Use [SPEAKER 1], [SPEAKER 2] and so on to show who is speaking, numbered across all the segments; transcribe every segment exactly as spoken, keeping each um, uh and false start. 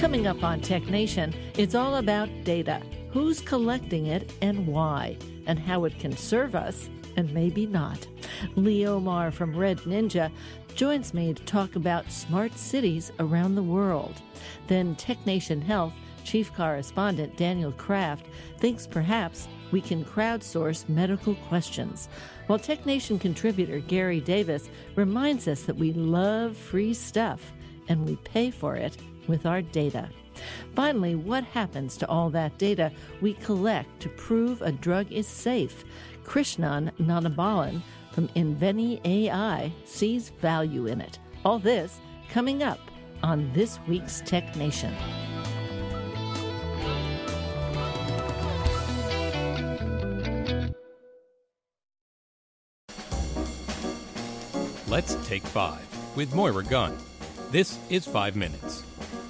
[SPEAKER 1] Coming up on Tech Nation, it's all about data. Who's collecting it and why, and how it can serve us and maybe not. Lee Omar from Red Ninja joins me to talk about smart cities around the world. Then Tech Nation Health Chief Correspondent Daniel Kraft thinks perhaps we can crowdsource medical questions, while Tech Nation contributor Gary Davis reminds us that we love free stuff and we pay for it with our data. Finally, what happens to all that data we collect to prove a drug is safe? Krishnan Nanabalan from Inveni A I sees value in it. All this coming up on this week's Tech Nation.
[SPEAKER 2] Let's take five with Moira Gunn. This is Five Minutes.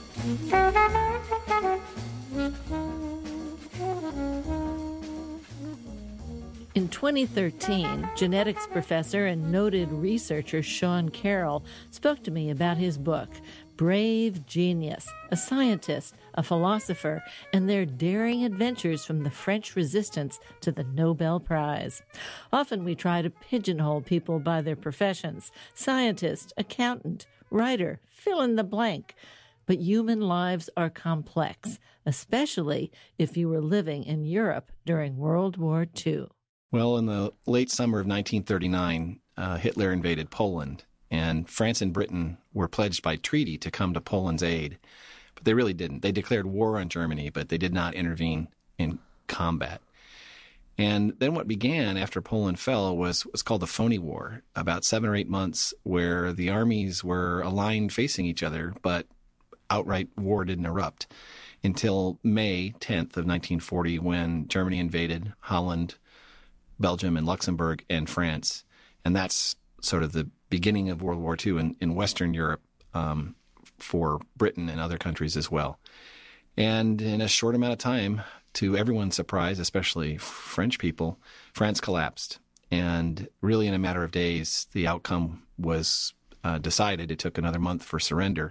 [SPEAKER 1] In twenty thirteen, genetics professor and noted researcher Sean Carroll spoke to me about his book, Brave Genius, a scientist, a philosopher, and their daring adventures from the French Resistance to the Nobel Prize. Often we try to pigeonhole people by their professions: scientist, accountant, writer, fill in the blank. But human lives are complex, especially if you were living in Europe during World War Two.
[SPEAKER 3] Well, in the late summer of nineteen thirty-nine, uh, Hitler invaded Poland, and France and Britain were pledged by treaty to come to Poland's aid. But they really didn't. They declared war on Germany, but they did not intervene in combat. And then what began after Poland fell was was called the Phony War, about seven or eight months where the armies were aligned facing each other, but outright war didn't erupt until May tenth of nineteen forty, when Germany invaded Holland, Belgium, and Luxembourg, and France. And that's sort of the beginning of World War Two in, in Western Europe, um, for Britain and other countries as well. And in a short amount of time, to everyone's surprise, especially French people, France collapsed. And really in a matter of days, the outcome was uh, decided. It took another month for surrender.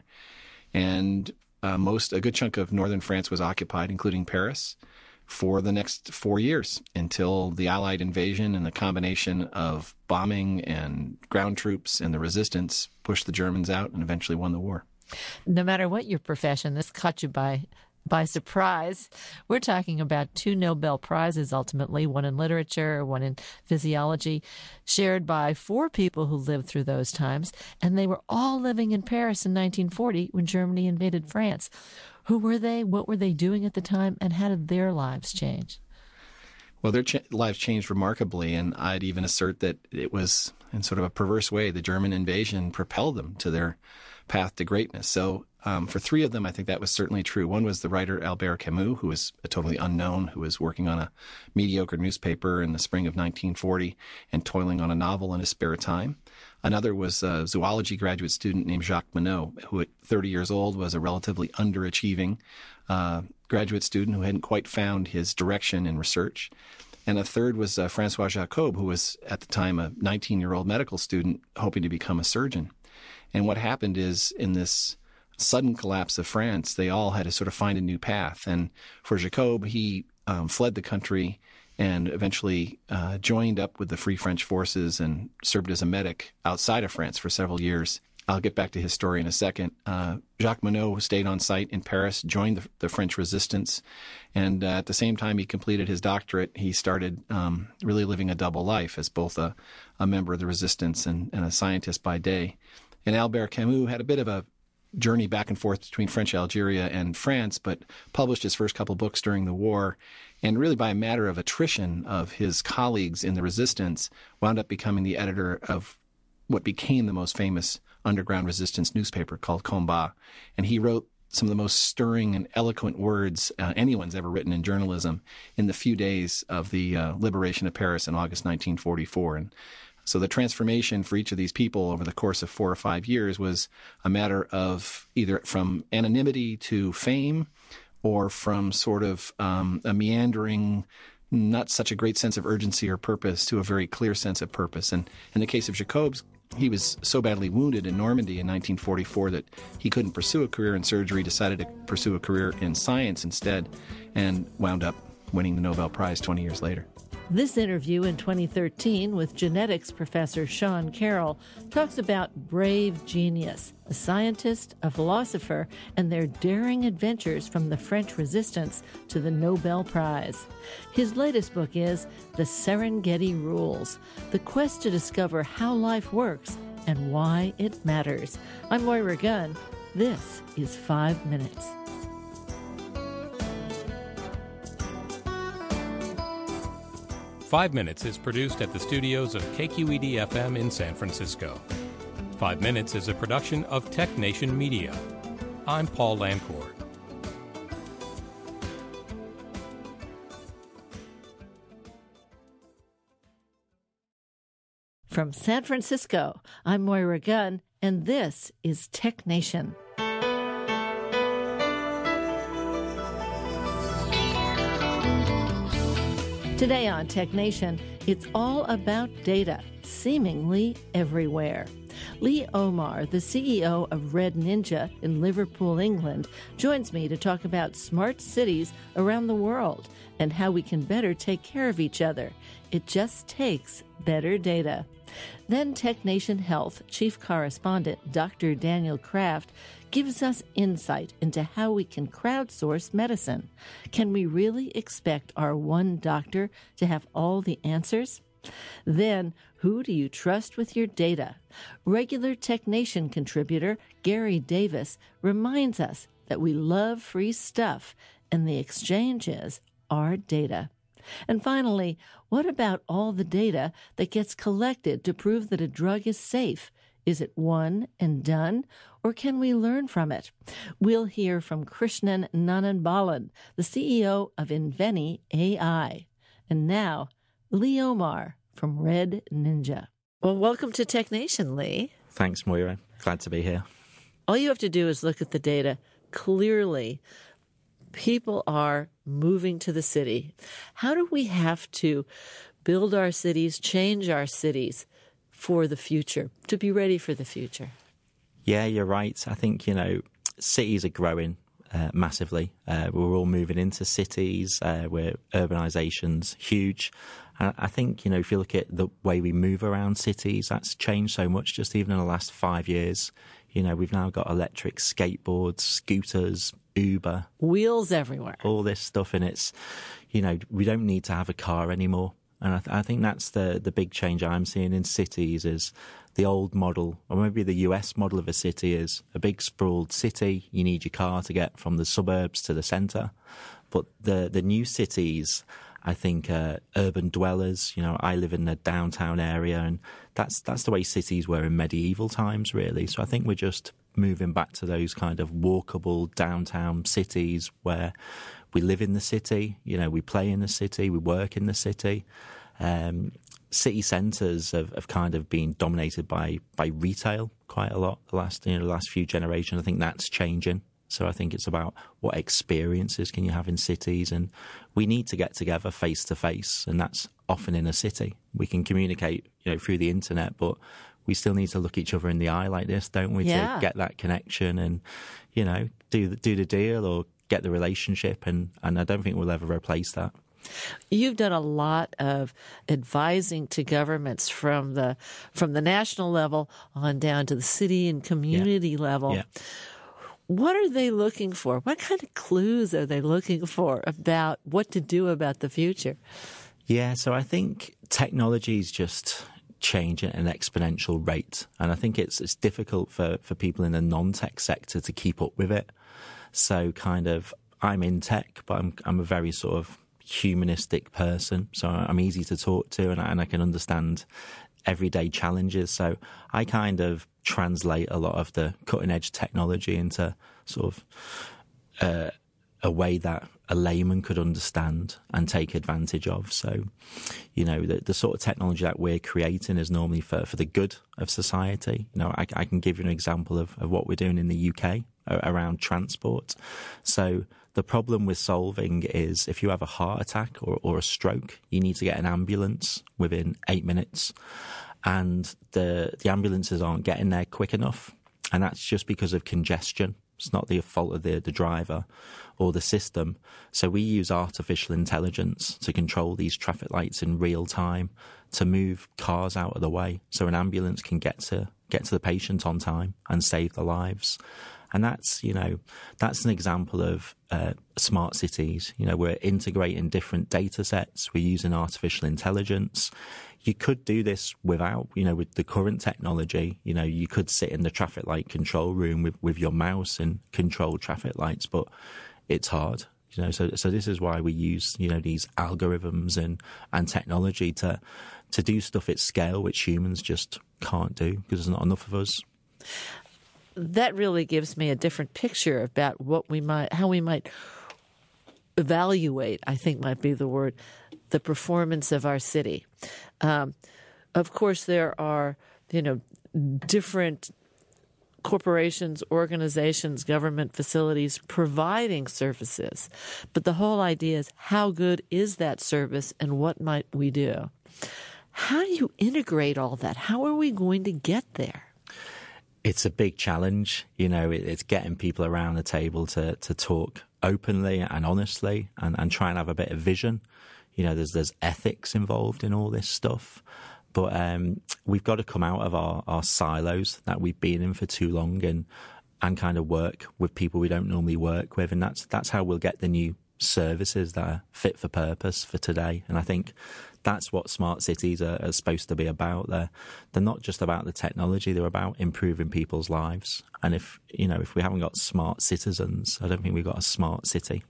[SPEAKER 3] And uh, most, a good chunk of northern France was occupied, including Paris, for the next four years until the Allied invasion and the combination of bombing and ground troops and the resistance pushed the Germans out and eventually won the war.
[SPEAKER 1] No matter what your profession, this caught you by by surprise. We're talking about two Nobel Prizes, ultimately, one in literature, one in physiology, shared by four people who lived through those times, and they were all living in Paris in nineteen forty when Germany invaded France. Who were they? What were they doing at the time? And how did their lives change?
[SPEAKER 3] Well, their ch- lives changed remarkably, and I'd even assert that it was, in sort of a perverse way, the German invasion propelled them to their path to greatness. So um, for three of them, I think that was certainly true. One was the writer Albert Camus, who was a totally unknown, who was working on a mediocre newspaper in the spring of nineteen forty and toiling on a novel in his spare time. Another was a zoology graduate student named Jacques Monod, who at thirty years old was a relatively underachieving uh, graduate student who hadn't quite found his direction in research. And a third was uh, Francois Jacob, who was at the time a nineteen-year-old medical student hoping to become a surgeon. And what happened is, in this sudden collapse of France, they all had to sort of find a new path. And for Jacob, he um, fled the country and eventually uh, joined up with the Free French Forces and served as a medic outside of France for several years. I'll get back to his story in a second. Uh, Jacques Monod stayed on site in Paris, joined the, the French resistance, and uh, at the same time he completed his doctorate, he started um, really living a double life as both a, a member of the resistance and, and a scientist by day. And Albert Camus had a bit of a journey back and forth between French Algeria and France, but published his first couple books during the war, and really by a matter of attrition of his colleagues in the resistance, wound up becoming the editor of what became the most famous underground resistance newspaper called Combat. And he wrote some of the most stirring and eloquent words uh, anyone's ever written in journalism in the few days of the uh, liberation of Paris in August nineteen forty-four. And so the transformation for each of these people over the course of four or five years was a matter of either from anonymity to fame, or from sort of um, a meandering not such a great sense of urgency or purpose to a very clear sense of purpose. And in the case of Jacobs, he was so badly wounded in Normandy in nineteen forty-four that he couldn't pursue a career in surgery, decided to pursue a career in science instead, and wound up winning the Nobel Prize twenty years later.
[SPEAKER 1] This interview in twenty thirteen with genetics professor Sean Carroll talks about brave genius, a scientist, a philosopher, and their daring adventures from the French Resistance to the Nobel Prize. His latest book is The Serengeti Rules, the quest to discover how life works and why it matters. I'm Moira Gunn. This is Five Minutes.
[SPEAKER 2] Five Minutes is produced at the studios of K Q E D F M in San Francisco. Five Minutes is a production of Tech Nation Media. I'm Paul Lancourt.
[SPEAKER 1] From San Francisco, I'm Moira Gunn, and this is Tech Nation. Today on Tech Nation, it's all about data, seemingly everywhere. Lee Omar, the C E O of Red Ninja in Liverpool, England, joins me to talk about smart cities around the world and how we can better take care of each other. It just takes better data. Then Tech Nation Health Chief Correspondent Doctor Daniel Kraft gives us insight into how we can crowdsource medicine. Can we really expect our one doctor to have all the answers? Then, who do you trust with your data? Regular Tech Nation contributor Gary Davis reminds us that we love free stuff, and the exchange is our data. And finally, what about all the data that gets collected to prove that a drug is safe? Is it one and done, or can we learn from it? We'll hear from Krishnan Nananbalan, the C E O of Inveni A I. And now, Lee Omar from Red Ninja. Well, welcome to Tech Nation, Lee.
[SPEAKER 4] Thanks, Moira. Glad to be here.
[SPEAKER 1] All you have to do is look at the data. Clearly, people are moving to the city. How do we have to build our cities, change our cities for the future, to be ready for the future?
[SPEAKER 4] Yeah, you're right. I think, you know, cities are growing uh, massively. Uh, we're all moving into cities uh, where urbanization's huge. And I think, you know, if you look at the way we move around cities, that's changed so much just even in the last five years. You know, we've now got electric skateboards, scooters, Uber.
[SPEAKER 1] Wheels everywhere.
[SPEAKER 4] All this stuff. And it's, you know, we don't need to have a car anymore. And I, th- I think that's the, the big change I'm seeing in cities is the old model, or maybe the U S model of a city is a big sprawled city. You need your car to get from the suburbs to the centre. But the, the new cities, I think, uh, urban dwellers, you know, I live in the downtown area, and that's that's the way cities were in medieval times, really. So I think we're just moving back to those kind of walkable downtown cities where we live in the city, you know, we play in the city, we work in the city. Um, city centres have, have kind of been dominated by by retail quite a lot the last you know the last few generations. I think that's changing. So I think it's about what experiences can you have in cities, and we need to get together face to face, and that's often in a city. We can communicate, you know, through the internet, but we still need to look each other in the eye like this, don't we,
[SPEAKER 1] yeah.
[SPEAKER 4] to get that connection and, you know, do the, do the deal or get the relationship, and, and I don't think we'll ever replace that.
[SPEAKER 1] You've done a lot of advising to governments from the from the national level on down to the city and community
[SPEAKER 4] yeah.
[SPEAKER 1] level.
[SPEAKER 4] Yeah.
[SPEAKER 1] What are they looking for? What kind of clues are they looking for about what to do about the future?
[SPEAKER 4] Yeah, so I think technology is just changing at an exponential rate. And I think it's it's difficult for, for people in the non-tech sector to keep up with it. So kind of, I'm in tech, but I'm I'm a very sort of humanistic person. So I'm easy to talk to, and I, and I can understand everyday challenges. So I kind of translate a lot of the cutting edge technology into sort of uh, a way that a layman could understand and take advantage of. So, you know, the, the sort of technology that we're creating is normally for, for the good of society. You know, I, I can give you an example of, of what we're doing in the U K around transport. So The problem with solving is if you have a heart attack or, or a stroke, you need to get an ambulance within eight minutes. And the the ambulances aren't getting there quick enough. And that's just because of congestion. It's not the fault of the, the driver or the system. So we use artificial intelligence to control these traffic lights in real time to move cars out of the way so an ambulance can get to get to the patient on time and save their lives. And that's, you know, that's an example of uh, smart cities. You know, we're integrating different data sets. We're using artificial intelligence. You could do this without, you know, with the current technology. You know, you could sit in the traffic light control room with, with your mouse and control traffic lights, but it's hard. You know, so so this is why we use, you know, these algorithms and, and technology to to do stuff at scale which humans just can't do because there's not enough of us.
[SPEAKER 1] That really gives me a different picture about what we might, how we might evaluate, I think might be the word, the performance of our city. Um, of course, there are, you know, different corporations, organizations, government facilities providing services. But the whole idea is how good is that service and what might we do? How do you integrate all that? How are we going to get there?
[SPEAKER 4] It's a big challenge. You know, it, it's getting people around the table to, to talk openly and honestly and, and try and have a bit of vision. You know, there's there's ethics involved in all this stuff. But um, we've got to come out of our, our silos that we've been in for too long and and kind of work with people we don't normally work with. And that's that's how we'll get the new services that are fit for purpose for today. And I think that's what smart cities are, are supposed to be about. They're, they're not just about the technology, they're about improving people's lives. And if, you know, if we haven't got smart citizens, I don't think we've got a smart city.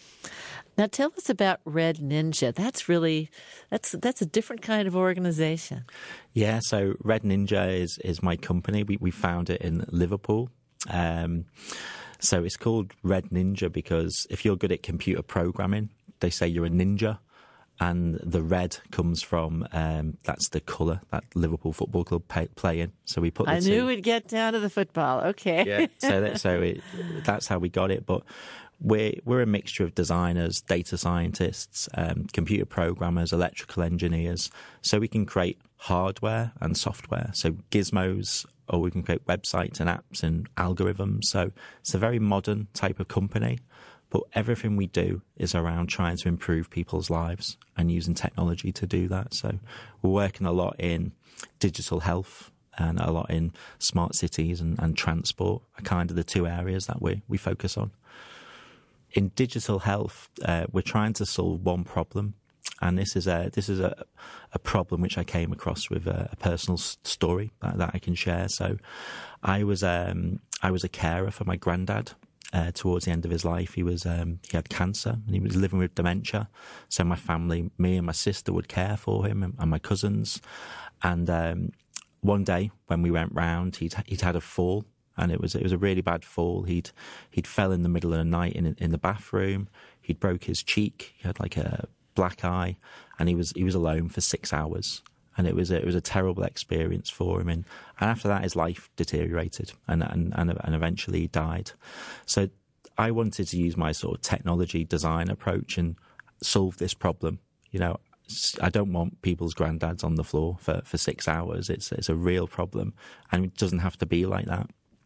[SPEAKER 1] Now tell us about Red Ninja. That's really, that's that's a different kind of organization.
[SPEAKER 4] Yeah, so Red Ninja is, is my company. We, we found it in Liverpool. Um, so it's called Red Ninja because if you're good at computer programming, they say you're a ninja. And the red comes from, um, that's the colour that Liverpool Football Club pay, play in. So we put the
[SPEAKER 1] I knew
[SPEAKER 4] two.
[SPEAKER 1] we'd get down to the football. Okay.
[SPEAKER 4] Yeah. So, that, so it, that's how we got it. But we're, we're a mixture of designers, data scientists, um, computer programmers, electrical engineers. So we can create hardware and software. So gizmos, or we can create websites and apps and algorithms. So it's a very modern type of company. But everything we do is around trying to improve people's lives and using technology to do that. So we're working a lot in digital health and a lot in smart cities and, and transport are kind of the two areas that we, we focus on. In digital health, uh, we're trying to solve one problem. And this is a this is a, a problem which I came across with a, a personal story that, that I can share. So I was um, I was a carer for my granddad. Uh, towards the end of his life, he was um, he had cancer and he was living with dementia. So my family, me and my sister, would care for him and, and my cousins. And um, one day when we went round, he'd he'd had a fall, and it was it was a really bad fall. He'd he'd fell in the middle of the night in in the bathroom. He'd broke his cheek. He had like a black eye, and he was he was alone for six hours. And it was a, it was a terrible experience for him. And, and after that, his life deteriorated and, and, and, and eventually he died. So I wanted to use my sort of technology design approach and solve this problem. You know, I don't want people's granddads on the floor for, for six hours. It's, it's a real problem, and it doesn't have to be like that.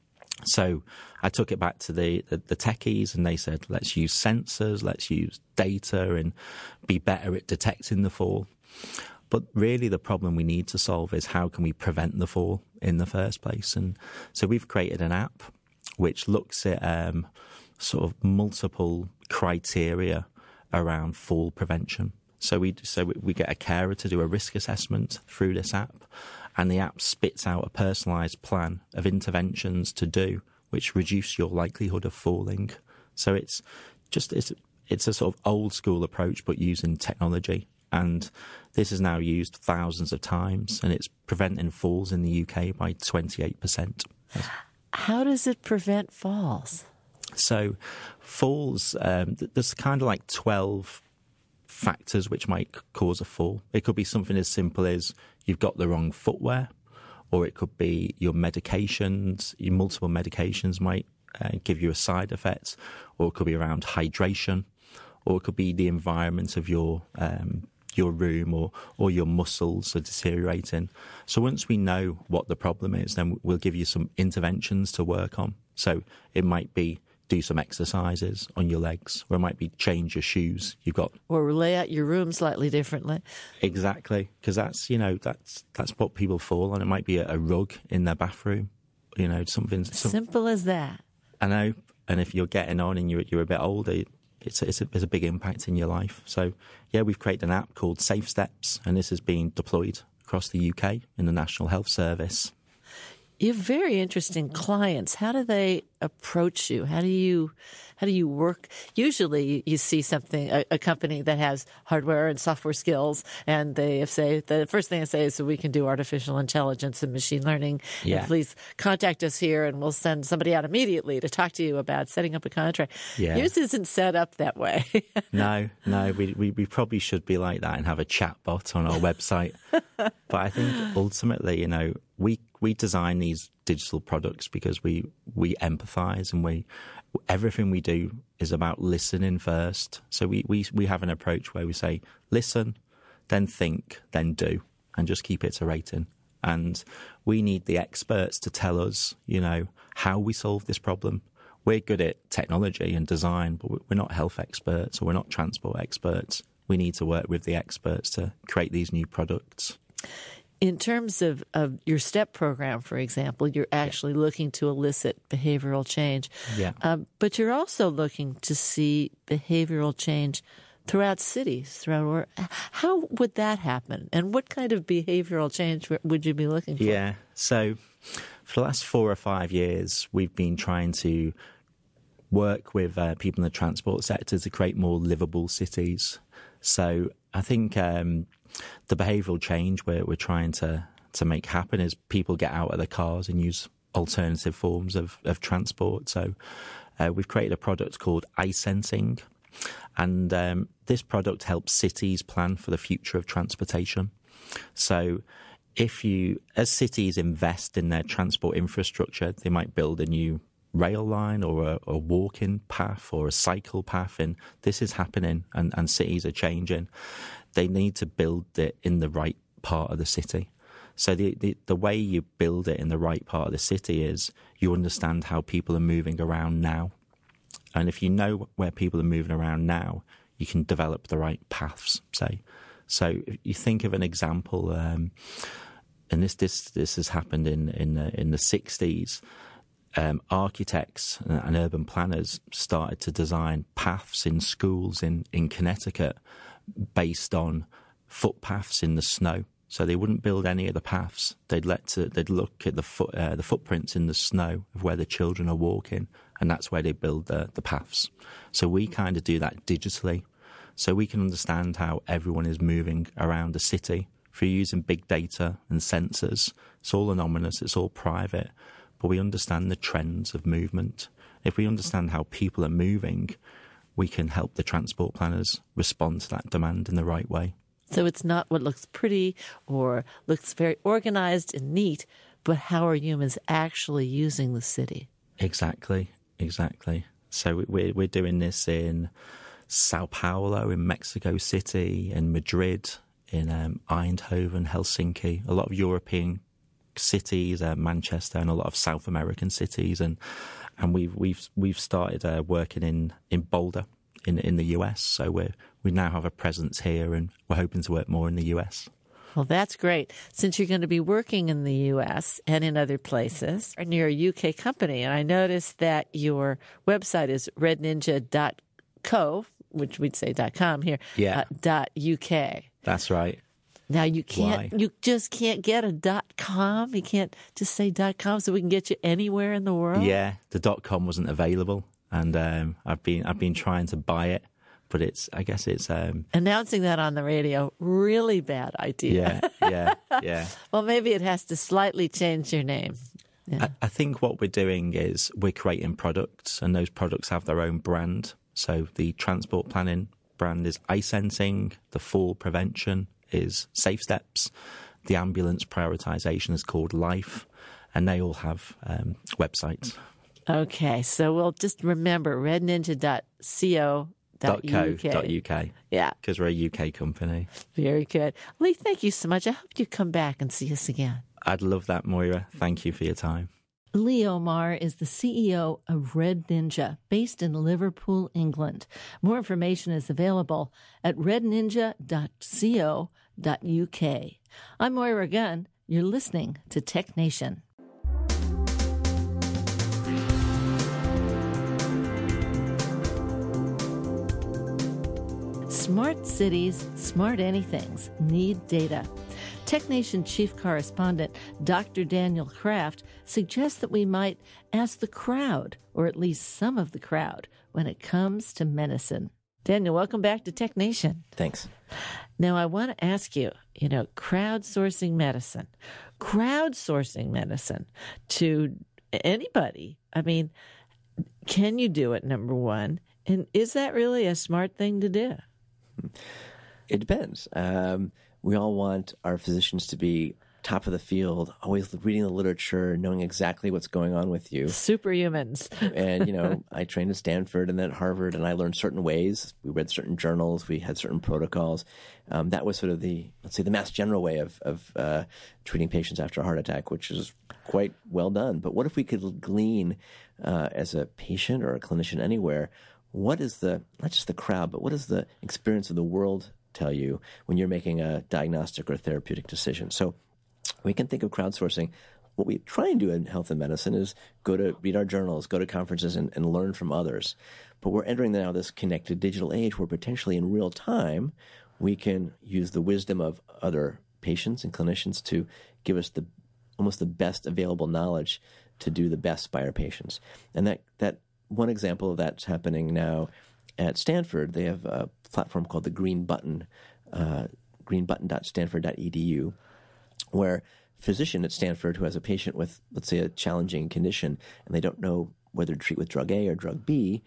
[SPEAKER 4] So I took it back to the, the, the techies, and they said, let's use sensors, let's use data and be better at detecting the fall. But really the problem we need to solve is how can we prevent the fall in the first place? And so we've created an app which looks at um, sort of multiple criteria around fall prevention. So we so we get a carer to do a risk assessment through this app, and the app spits out a personalised plan of interventions to do which reduce your likelihood of falling. So it's just it's it's a sort of old school approach but using technology. And this is now used thousands of times, and it's preventing falls in the U K by twenty-eight percent.
[SPEAKER 1] How does it prevent falls?
[SPEAKER 4] So falls, um, there's kind of like twelve factors which might cause a fall. It could be something as simple as you've got the wrong footwear, or it could be your medications, your multiple medications might uh, give you a side effect, or it could be around hydration, or it could be the environment of your um, your room, or or your muscles are deteriorating. So once we know what the problem is, then we'll give you some interventions to work on. So it might be do some exercises on your legs, or it might be change your shoes. You've got
[SPEAKER 1] or lay out your room slightly differently.
[SPEAKER 4] Exactly, because that's you know that's that's what people fall on. It might be a, a rug in their bathroom, you know, something some,
[SPEAKER 1] simple as that.
[SPEAKER 4] I know, and if you're getting on and you're you're a bit older, it's a, it's a, it's a big impact in your life. So yeah, we've created an app called Safe Steps, and this is being deployed across the U K in the National Health Service.
[SPEAKER 1] You have very interesting clients. How do they approach you? How do you how do you work? Usually you see something, a, a company that has hardware and software skills, and they say, the first thing they say is, so we can do artificial intelligence and machine learning.
[SPEAKER 4] Yeah.
[SPEAKER 1] And please contact us here and we'll send somebody out immediately to talk to you about setting up a contract.
[SPEAKER 4] Yeah.
[SPEAKER 1] Yours isn't set up that way.
[SPEAKER 4] no, no, we, we we probably should be like that and have a chat bot on our website. But I think ultimately, you know, we we design these digital products because we we empathize, and we everything we do is about listening first. So we, we, we have an approach where we say, listen, then think, then do, and just keep iterating. And we need the experts to tell us, you know, how we solve this problem. We're good at technology and design, but we're not health experts, or we're not transport experts. We need to work with the experts to create these new products.
[SPEAKER 1] In terms of, of your STEP program, for example, you're actually yeah. looking to elicit behavioral change.
[SPEAKER 4] Yeah.
[SPEAKER 1] Um, but you're also looking to see behavioral change throughout cities, throughout work. How would that happen? And what kind of behavioral change would you be looking for?
[SPEAKER 4] Yeah. So for the last four or five years, we've been trying to work with uh, people in the transport sector to create more livable cities. So I think um, the behavioural change we're, we're trying to, to make happen is people get out of their cars and use alternative forms of, of transport. So uh, we've created a product called iSensing, and um, this product helps cities plan for the future of transportation. So if you, as cities invest in their transport infrastructure, they might build a new rail line or a, a walking path or a cycle path, and this is happening, and, and cities are changing. They need to build it in the right part of the city. So the, the the way you build it in the right part of the city is you understand how people are moving around now. And if you know where people are moving around now, you can develop the right paths, say. So if you think of an example, um, and this this this has happened in in the, in the sixties. Um, architects and urban planners started to design paths in schools in, in Connecticut based on footpaths in the snow. So they wouldn't build any of the paths. They'd let to, they'd look at the foot uh, the footprints in the snow of where the children are walking, and that's where they build the, the paths. So we kind of do that digitally, so we can understand how everyone is moving around the city through using big data and sensors. It's all anonymous. It's all private. But we understand the trends of movement. If we understand how people are moving, we can help the transport planners respond to that demand in the right way.
[SPEAKER 1] So it's not what looks pretty or looks very organized and neat, but how are humans actually using the city?
[SPEAKER 4] Exactly, exactly. So we're, we're doing this in Sao Paulo, in Mexico City, in Madrid, in um, Eindhoven, Helsinki, a lot of European cities, uh, Manchester, and a lot of South American cities, and and we've we've we've started uh, working in, in Boulder in in the U S. So we we now have a presence here, and we're hoping to work more in the U S.
[SPEAKER 1] Well, that's great. Since you're going to be working in the U S and in other places, and you're a U K company, and I noticed that your website is red ninja dot co, which we'd say .com here,
[SPEAKER 4] yeah,
[SPEAKER 1] uh, dot U K.
[SPEAKER 4] That's right.
[SPEAKER 1] Now, you can't,
[SPEAKER 4] Why?
[SPEAKER 1] you just can't get a .com. You can't just say .com so we can get you anywhere in the world?
[SPEAKER 4] Yeah, the .com wasn't available, and um, I've been I've been trying to buy it, but it's I guess it's um,
[SPEAKER 1] announcing that on the radio, really bad idea.
[SPEAKER 4] Yeah, yeah, yeah.
[SPEAKER 1] Well, maybe it has to slightly change your name. Yeah.
[SPEAKER 4] I, I think what we're doing is we're creating products, and those products have their own brand. So the transport planning brand is iSensing, the fall prevention is Safe Steps, the ambulance prioritization is called Life, and they all have um, websites.
[SPEAKER 1] Okay, so we'll just remember red ninja dot co dot uk.
[SPEAKER 4] .co.uk.
[SPEAKER 1] Yeah.
[SPEAKER 4] Because we're a U K company.
[SPEAKER 1] Very good. Lee, thank you so much. I hope you come back and see us again.
[SPEAKER 4] I'd love that, Moira. Thank you for your time.
[SPEAKER 1] Lee Omar is the C E O of Red Ninja, based in Liverpool, England. More information is available at red ninja dot co dot uk. I'm Moira Gunn. You're listening to Tech Nation. Smart cities, smart anythings need data. TechNation chief correspondent Doctor Daniel Kraft suggests that we might ask the crowd, or at least some of the crowd, when it comes to medicine. Daniel, welcome back to TechNation.
[SPEAKER 5] Thanks.
[SPEAKER 1] Now, I want to ask you, you know, crowdsourcing medicine, crowdsourcing medicine to anybody. I mean, can you do it, number one? And is that really a smart thing to do?
[SPEAKER 5] It depends. Um, we all want our physicians to be top of the field, always reading the literature, knowing exactly what's going on with you.
[SPEAKER 1] Superhumans.
[SPEAKER 5] And, you know, I trained at Stanford and then at Harvard, and I learned certain ways. We read certain journals. We had certain protocols. Um, that was sort of the, let's say, the Mass General way of, of uh, treating patients after a heart attack, which is quite well done. But what if we could glean, uh, as a patient or a clinician anywhere, what is the, not just the crowd, but what is the experience of the world tell you when you're making a diagnostic or therapeutic decision? So we can think of crowdsourcing. What we try and do in health and medicine is go to read our journals, go to conferences, and, and learn from others. But we're entering now this connected digital age where potentially in real time we can use the wisdom of other patients and clinicians to give us the almost the best available knowledge to do the best by our patients. And that that one example of that's happening now at Stanford. They have a platform called the Green Button, uh, green button dot stanford dot e d u, where a physician at Stanford who has a patient with, let's say, a challenging condition, and they don't know whether to treat with drug A or drug B,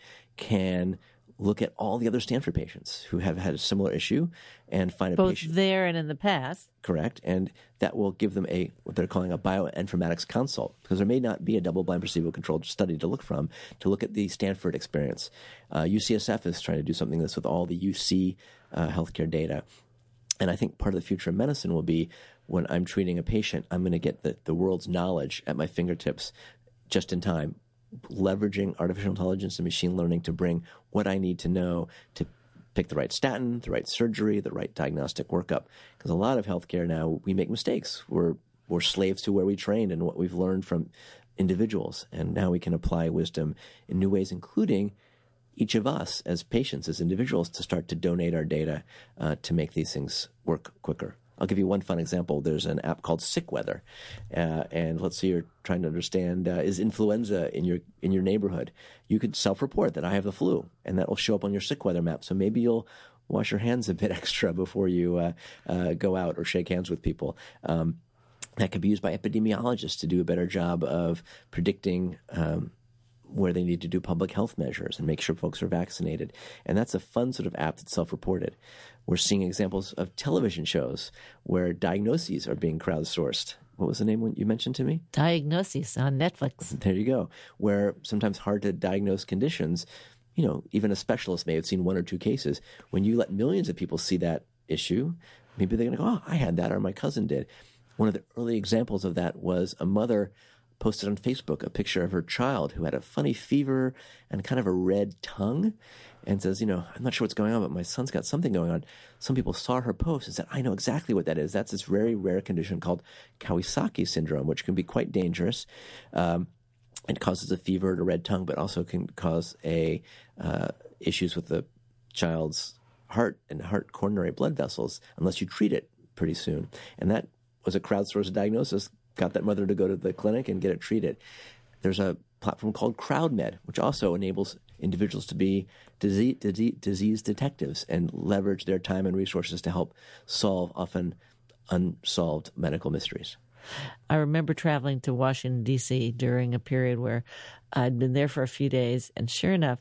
[SPEAKER 5] can look at all the other Stanford patients who have had a similar issue and find a
[SPEAKER 1] Both
[SPEAKER 5] patient.
[SPEAKER 1] Both there and in the past.
[SPEAKER 5] Correct. And that will give them a what they're calling a bioinformatics consult, because there may not be a double-blind placebo-controlled study to look from to look at the Stanford experience. Uh, U C S F is trying to do something this with all the U C uh, healthcare data. And I think part of the future of medicine will be when I'm treating a patient, I'm going to get the, the world's knowledge at my fingertips just in time, leveraging artificial intelligence and machine learning to bring what I need to know to pick the right statin, the right surgery, the right diagnostic workup. Because a lot of healthcare now, we make mistakes. We're, we're slaves to where we trained and what we've learned from individuals. And now we can apply wisdom in new ways, including each of us as patients, as individuals, to start to donate our data uh, to make these things work quicker. I'll give you one fun example. There's an app called SickWeather, uh, and let's say you're trying to understand, uh, is influenza in your in your neighborhood? You could self-report that I have the flu, and that will show up on your SickWeather map. So maybe you'll wash your hands a bit extra before you uh, uh, go out or shake hands with people. Um, that could be used by epidemiologists to do a better job of predicting um, where they need to do public health measures and make sure folks are vaccinated. And that's a fun sort of app that's self-reported. We're seeing examples of television shows where diagnoses are being crowdsourced. What was the name you mentioned to me?
[SPEAKER 1] Diagnoses on Netflix.
[SPEAKER 5] There you go. Where sometimes hard to diagnose conditions, you know, even a specialist may have seen one or two cases. When you let millions of people see that issue, maybe they're going to go, oh, I had that, or my cousin did. One of the early examples of that was a mother posted on Facebook a picture of her child who had a funny fever and kind of a red tongue, and says, you know, I'm not sure what's going on, but my son's got something going on. Some people saw her post and said, I know exactly what that is. That's this very rare condition called Kawasaki syndrome, which can be quite dangerous. Um, it causes a fever and a red tongue, but also can cause a uh, issues with the child's heart and heart coronary blood vessels unless you treat it pretty soon. And that was a crowdsourced diagnosis, got that mother to go to the clinic and get it treated. There's a platform called CrowdMed, which also enables individuals to be disease, disease, disease detectives and leverage their time and resources to help solve often unsolved medical mysteries.
[SPEAKER 1] I remember traveling to Washington, D C during a period where I'd been there for a few days, and sure enough,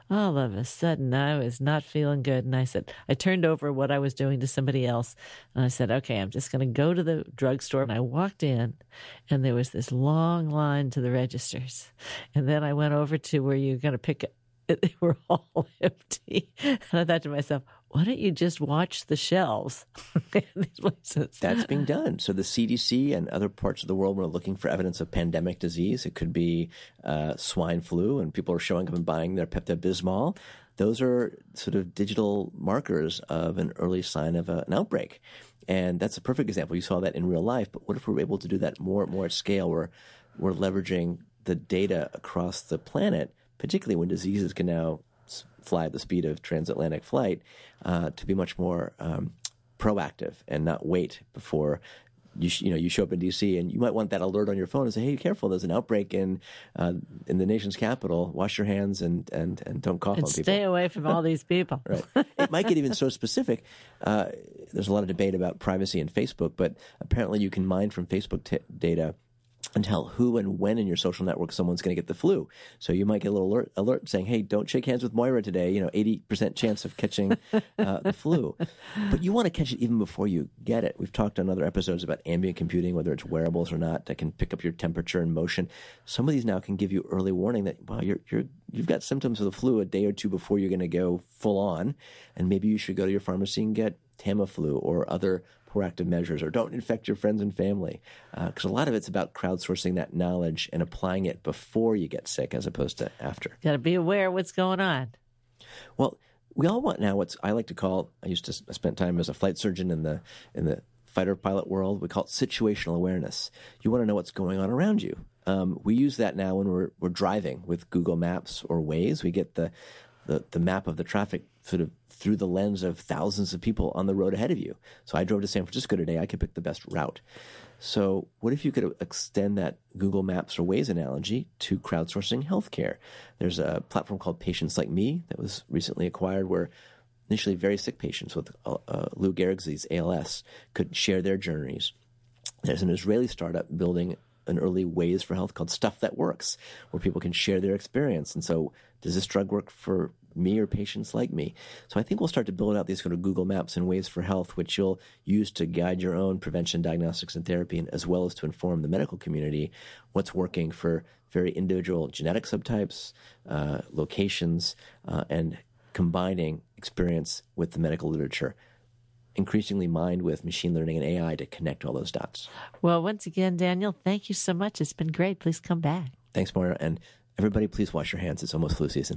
[SPEAKER 1] All of a sudden, I was not feeling good. And I said, I turned over what I was doing to somebody else. And I said, okay, I'm just going to go to the drugstore. And I walked in, and there was this long line to the registers. And then I went over to where you're going to pick it. They were all empty. And I thought to myself, why don't you just watch the shelves? These places.
[SPEAKER 5] That's being done. So the C D C and other parts of the world were looking for evidence of pandemic disease. It could be uh, swine flu, and people are showing up and buying their Pepto-Bismol. Those are sort of digital markers of an early sign of a, an outbreak. And that's a perfect example. You saw that in real life. But what if we're able to do that more and more at scale, where we're leveraging the data across the planet, particularly when diseases can now fly at the speed of transatlantic flight, uh, to be much more um, proactive and not wait before you sh- you know you show up in D C and you might want that alert on your phone and say, hey, careful, there's an outbreak in uh, in the nation's capital. Wash your hands and and, and don't cough
[SPEAKER 1] and
[SPEAKER 5] on people.
[SPEAKER 1] Stay away from all these people.
[SPEAKER 5] Right. It might get even so specific. Uh, there's a lot of debate about privacy in Facebook, but apparently you can mine from Facebook t- data and tell who and when in your social network someone's going to get the flu. So you might get a little alert, alert saying, hey, don't shake hands with Moira today. You know, eighty percent chance of catching uh, the flu. But you want to catch it even before you get it. We've talked on other episodes about ambient computing, whether it's wearables or not, that can pick up your temperature and motion. Some of these now can give you early warning that, wow, you're, you're, you've got symptoms of the flu a day or two before you're going to go full on. And maybe you should go to your pharmacy and get Tamiflu or other proactive measures, or don't infect your friends and family. Because uh, a lot of it's about crowdsourcing that knowledge and applying it before you get sick as opposed to after.
[SPEAKER 1] Got to be aware of what's going on.
[SPEAKER 5] Well, we all want now what's I like to call, I used to I spent time as a flight surgeon in the in the fighter pilot world. We call it situational awareness. You want to know what's going on around you. Um, we use that now when we're we're driving with Google Maps or Waze. We get the the, the map of the traffic sort of through the lens of thousands of people on the road ahead of you. So I drove to San Francisco today. I could pick the best route. So what if you could extend that Google Maps or Waze analogy to crowdsourcing healthcare? There's a platform called Patients Like Me that was recently acquired, where initially very sick patients with uh, uh, Lou Gehrig's disease, A L S, could share their journeys. There's an Israeli startup building an early Waze for health called Stuff That Works, where people can share their experience. And so, does this drug work for me or patients like me? So I think we'll start to build out these sort of Google Maps and Waze for health, which you'll use to guide your own prevention, diagnostics, and therapy, and as well as to inform the medical community what's working for very individual genetic subtypes, uh, locations, uh, and combining experience with the medical literature, increasingly mined with machine learning and A I to connect all those dots.
[SPEAKER 1] Well, once again, Daniel, thank you so much. It's been great. Please come back.
[SPEAKER 5] Thanks, Moira. And everybody, please wash your hands. It's almost flu season.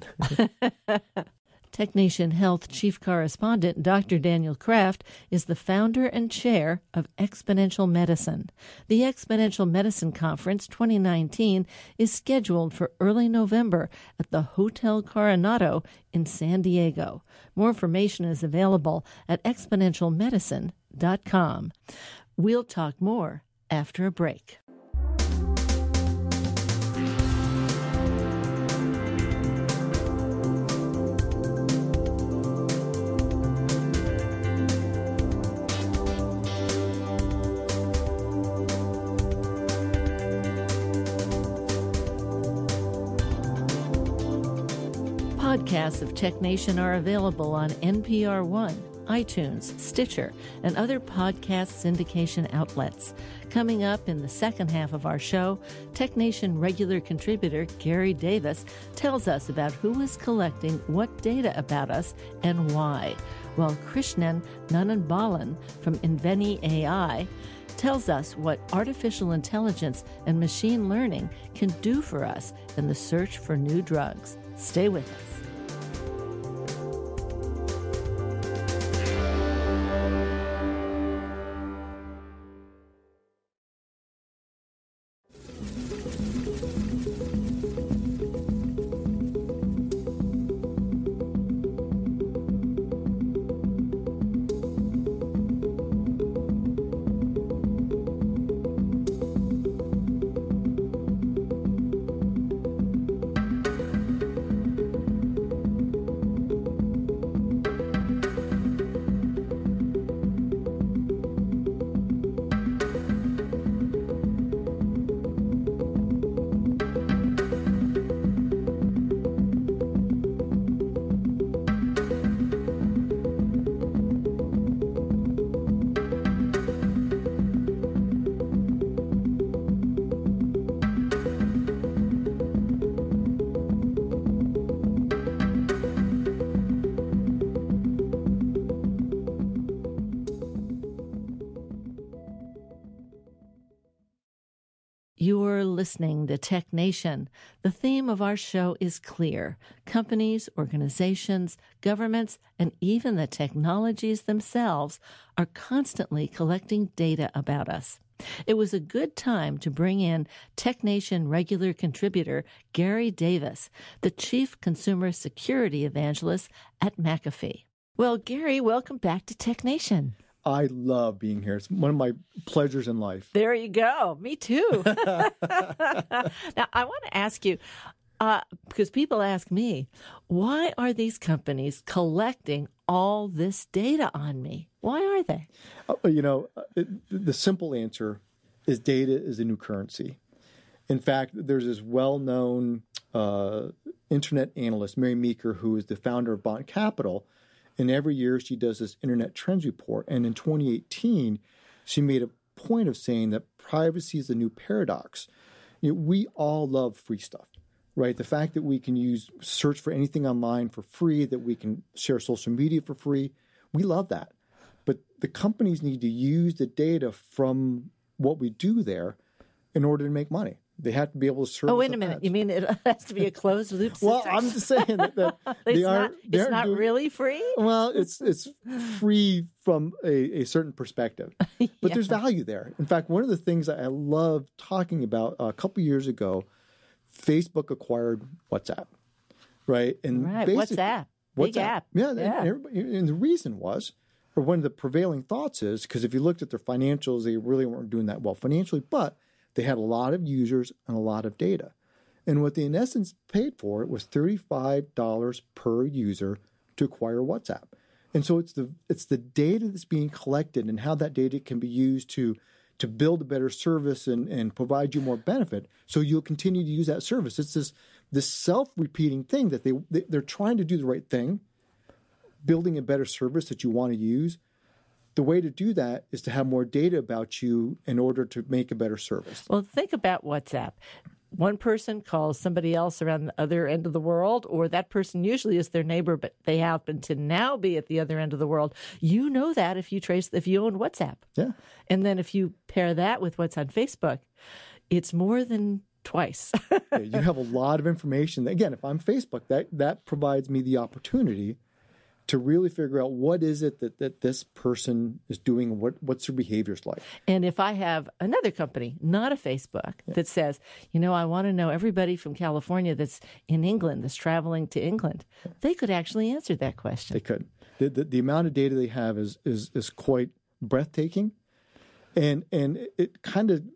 [SPEAKER 1] TechNation Health Chief Correspondent Doctor Daniel Kraft is the founder and chair of Exponential Medicine. The Exponential Medicine Conference twenty nineteen is scheduled for early November at the Hotel Coronado in San Diego. More information is available at exponential medicine dot com. We'll talk more after a break. Podcasts of TechNation are available on N P R One, iTunes, Stitcher, and other podcast syndication outlets. Coming up in the second half of our show, TechNation regular contributor Gary Davis tells us about who is collecting what data about us and why, while Krishnan Nananbalan from Inveni A I tells us what artificial intelligence and machine learning can do for us in the search for new drugs. Stay with us. You're listening to Tech Nation. The theme of our show is clear. Companies, organizations, governments, and even the technologies themselves are constantly collecting data about us. It was a good time to bring in Tech Nation regular contributor Gary Davis, the Chief Consumer Security Evangelist at McAfee. Well, Gary, welcome back to Tech Nation.
[SPEAKER 6] I love being here. It's one of my pleasures in life.
[SPEAKER 1] There you go. Me too. Now, I want to ask you, uh, because people ask me, why are these companies collecting all this data on me? Why are they?
[SPEAKER 6] Uh, you know, it, the simple answer is data is the new currency. In fact, there's this well-known uh, internet analyst, Mary Meeker, who is the founder of Bond Capital. And every year she does this Internet Trends Report. And in twenty eighteen, she made a point of saying that privacy is the new paradox. You know, we all love free stuff, right? The fact that we can use search for anything online for free, that we can share social media for free, we love that. But the companies need to use the data from what we do there in order to make money. They have to be able to serve.
[SPEAKER 1] Oh, wait a minute. Ads. You mean it has to be a closed loop system?
[SPEAKER 6] Well, I'm just saying that, that they
[SPEAKER 1] it's
[SPEAKER 6] are.
[SPEAKER 1] Not, it's not
[SPEAKER 6] doing,
[SPEAKER 1] really free?
[SPEAKER 6] Well, it's it's free from a, a certain perspective, but yeah. There's value there. In fact, one of the things that I love talking about, uh, a couple years ago, Facebook acquired WhatsApp, right? And
[SPEAKER 1] right, WhatsApp, big
[SPEAKER 6] WhatsApp.
[SPEAKER 1] app.
[SPEAKER 6] Yeah,
[SPEAKER 1] yeah.
[SPEAKER 6] And, and the reason was, or one of the prevailing thoughts is, because if you looked at their financials, they really weren't doing that well financially, but they had a lot of users and a lot of data. And what they, in essence, paid for it was thirty-five dollars per user to acquire WhatsApp. And so it's the it's the data that's being collected and how that data can be used to to build a better service and, and provide you more benefit. So you'll continue to use that service. It's this this self-repeating thing that they, they they're trying to do the right thing, building a better service that you want to use. The way to do that is to have more data about you in order to make a better service.
[SPEAKER 1] Well, think about WhatsApp. One person calls somebody else around the other end of the world, or that person usually is their neighbor, but they happen to now be at the other end of the world. You know that if you trace, if you own WhatsApp.
[SPEAKER 6] Yeah.
[SPEAKER 1] And then if you pair that with what's on Facebook, it's more than twice.
[SPEAKER 6] Yeah, you have a lot of information. Again, if I'm Facebook, that, that provides me the opportunity to really figure out what is it that, that this person is doing, what what's their behaviors like.
[SPEAKER 1] And if I have another company, not a Facebook, yeah. that says, you know, I want to know everybody from California that's in England, that's traveling to England, yeah. they could actually answer that question.
[SPEAKER 6] They could. The, the, the amount of data they have is is, is quite breathtaking. And, and it, it kind of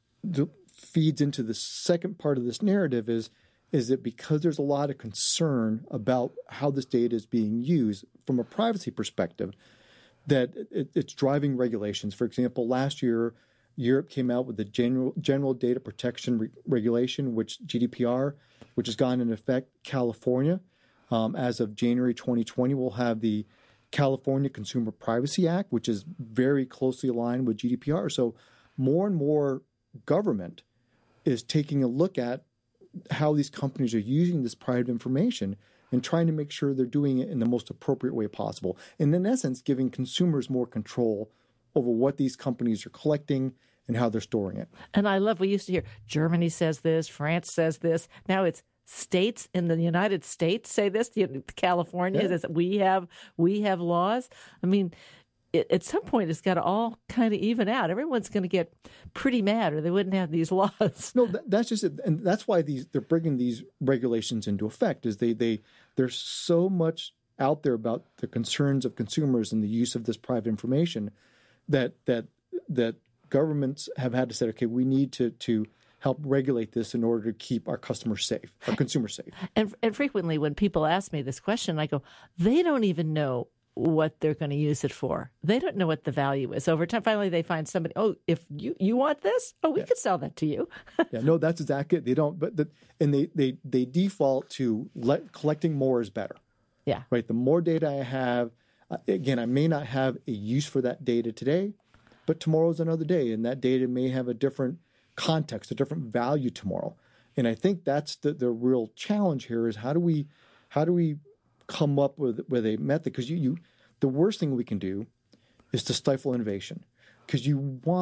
[SPEAKER 6] feeds into the second part of this narrative is is that because there's a lot of concern about how this data is being used from a privacy perspective, that it, it's driving regulations. For example, last year, Europe came out with the General, General Data Protection Re- Regulation, which G D P R, which has gone into effect. California, um, as of January twenty twenty, will have the California Consumer Privacy Act, which is very closely aligned with G D P R. So more and more government is taking a look at how these companies are using this private information and trying to make sure they're doing it in the most appropriate way possible. And in essence, giving consumers more control over what these companies are collecting and how they're storing it.
[SPEAKER 1] And I love, we used to hear Germany says this, France says this. Now it's states in the United States say this. California
[SPEAKER 6] yeah.
[SPEAKER 1] says we have we have laws. I mean, it, at some point, it's got to all kind of even out. Everyone's going to get pretty mad, or they wouldn't have these laws.
[SPEAKER 6] No, that, that's just it, and that's why these they're bringing these regulations into effect. Is they they there's so much out there about the concerns of consumers and the use of this private information that that that governments have had to say, okay, we need to to help regulate this in order to keep our customers safe, our consumers safe.
[SPEAKER 1] And and frequently, when people ask me this question, I go, they don't even know what they're going to use it for. They don't know what the value is. Over time, finally, they find somebody, oh, if you, you want this, oh, we yeah. could sell that to you.
[SPEAKER 6] yeah, no, that's exactly it. They don't, but the, and they, they, they default to let, collecting more is better.
[SPEAKER 1] Yeah.
[SPEAKER 6] Right. The more data I have, uh, again, I may not have a use for that data today, but tomorrow's another day, and that data may have a different context, a different value tomorrow. And I think that's the, the real challenge here is how do we, how do we come up with, with a method? Because you, you, the worst thing we can do is to stifle innovation, because you want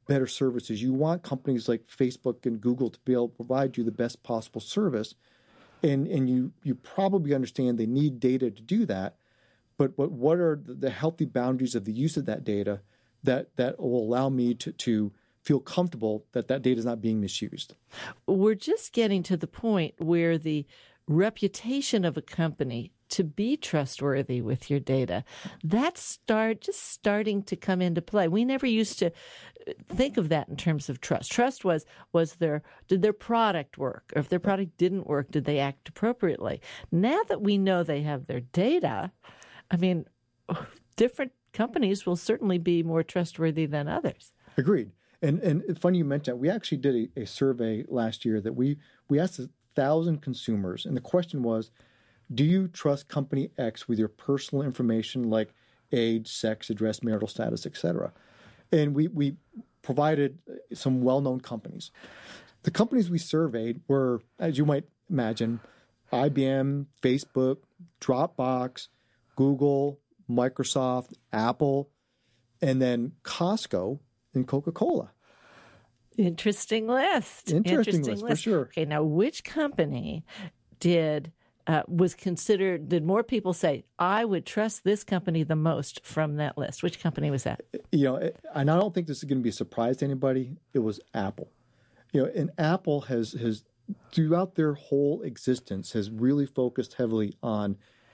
[SPEAKER 6] better services. You want companies like Facebook and Google to be able to provide you the best possible service. And and you you probably understand they need data to do that. But but what are the healthy boundaries of the use of that data that, that will allow me to, to feel comfortable that that data is not being misused?
[SPEAKER 1] We're just getting to the point where the reputation of a company to be trustworthy with your data, that's start just starting to come into play. We never used to think of that in terms of trust. Trust was was their did their product work, or if their product didn't work, did they act appropriately? Now that we know they have their data, I mean, different companies will certainly be more trustworthy than others.
[SPEAKER 6] Agreed. And and it's funny you mentioned that. We actually did a, a survey last year that we we asked a thousand consumers, and the question was, do you trust company X with your personal information like age, sex, address, marital status, et cetera? And we, we provided some well-known companies. The companies we surveyed were, as you might imagine, I B M, Facebook, Dropbox, Google, Microsoft, Apple, and then Costco and Coca-Cola.
[SPEAKER 1] Interesting list.
[SPEAKER 6] Interesting,
[SPEAKER 1] Interesting
[SPEAKER 6] list,
[SPEAKER 1] list,
[SPEAKER 6] for sure.
[SPEAKER 1] Okay, now which company did... Uh, was considered, did more people say, I would trust this company the most from that list? Which company was that?
[SPEAKER 6] You know, and I don't think this is going to be a surprise to anybody. It was Apple. You know, and Apple has, has throughout their whole existence, has really focused heavily on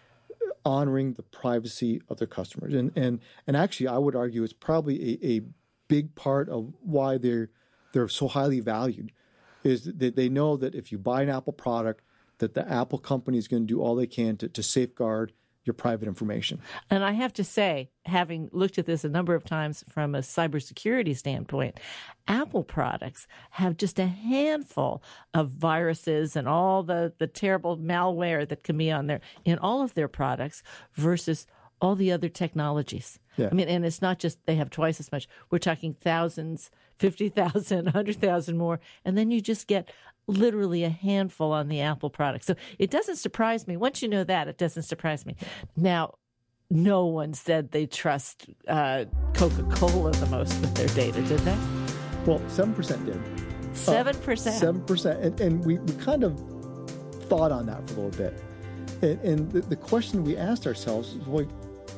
[SPEAKER 6] honoring the privacy of their customers. And and and actually, I would argue it's probably a, a big part of why they're they're so highly valued, is that they know that if you buy an Apple product, that the Apple company is going to do all they can to, to safeguard your private information.
[SPEAKER 1] And I have to say, having looked at this a number of times from a cybersecurity standpoint, Apple products have just a handful of viruses and all the, the terrible malware that can be on there in all of their products versus all the other technologies.
[SPEAKER 6] Yeah.
[SPEAKER 1] I mean, and it's not just they have twice as much. We're talking thousands, fifty thousand, one hundred thousand more. And then you just get literally a handful on the Apple product. So it doesn't surprise me. Once you know that, it doesn't surprise me. Now, no one said they trust uh, Coca-Cola the most with their data, did they?
[SPEAKER 6] Well, seven percent did.
[SPEAKER 1] seven percent?
[SPEAKER 6] Uh, seven percent. And, and we, we kind of thought on that for a little bit. And, and the, the question we asked ourselves is, well,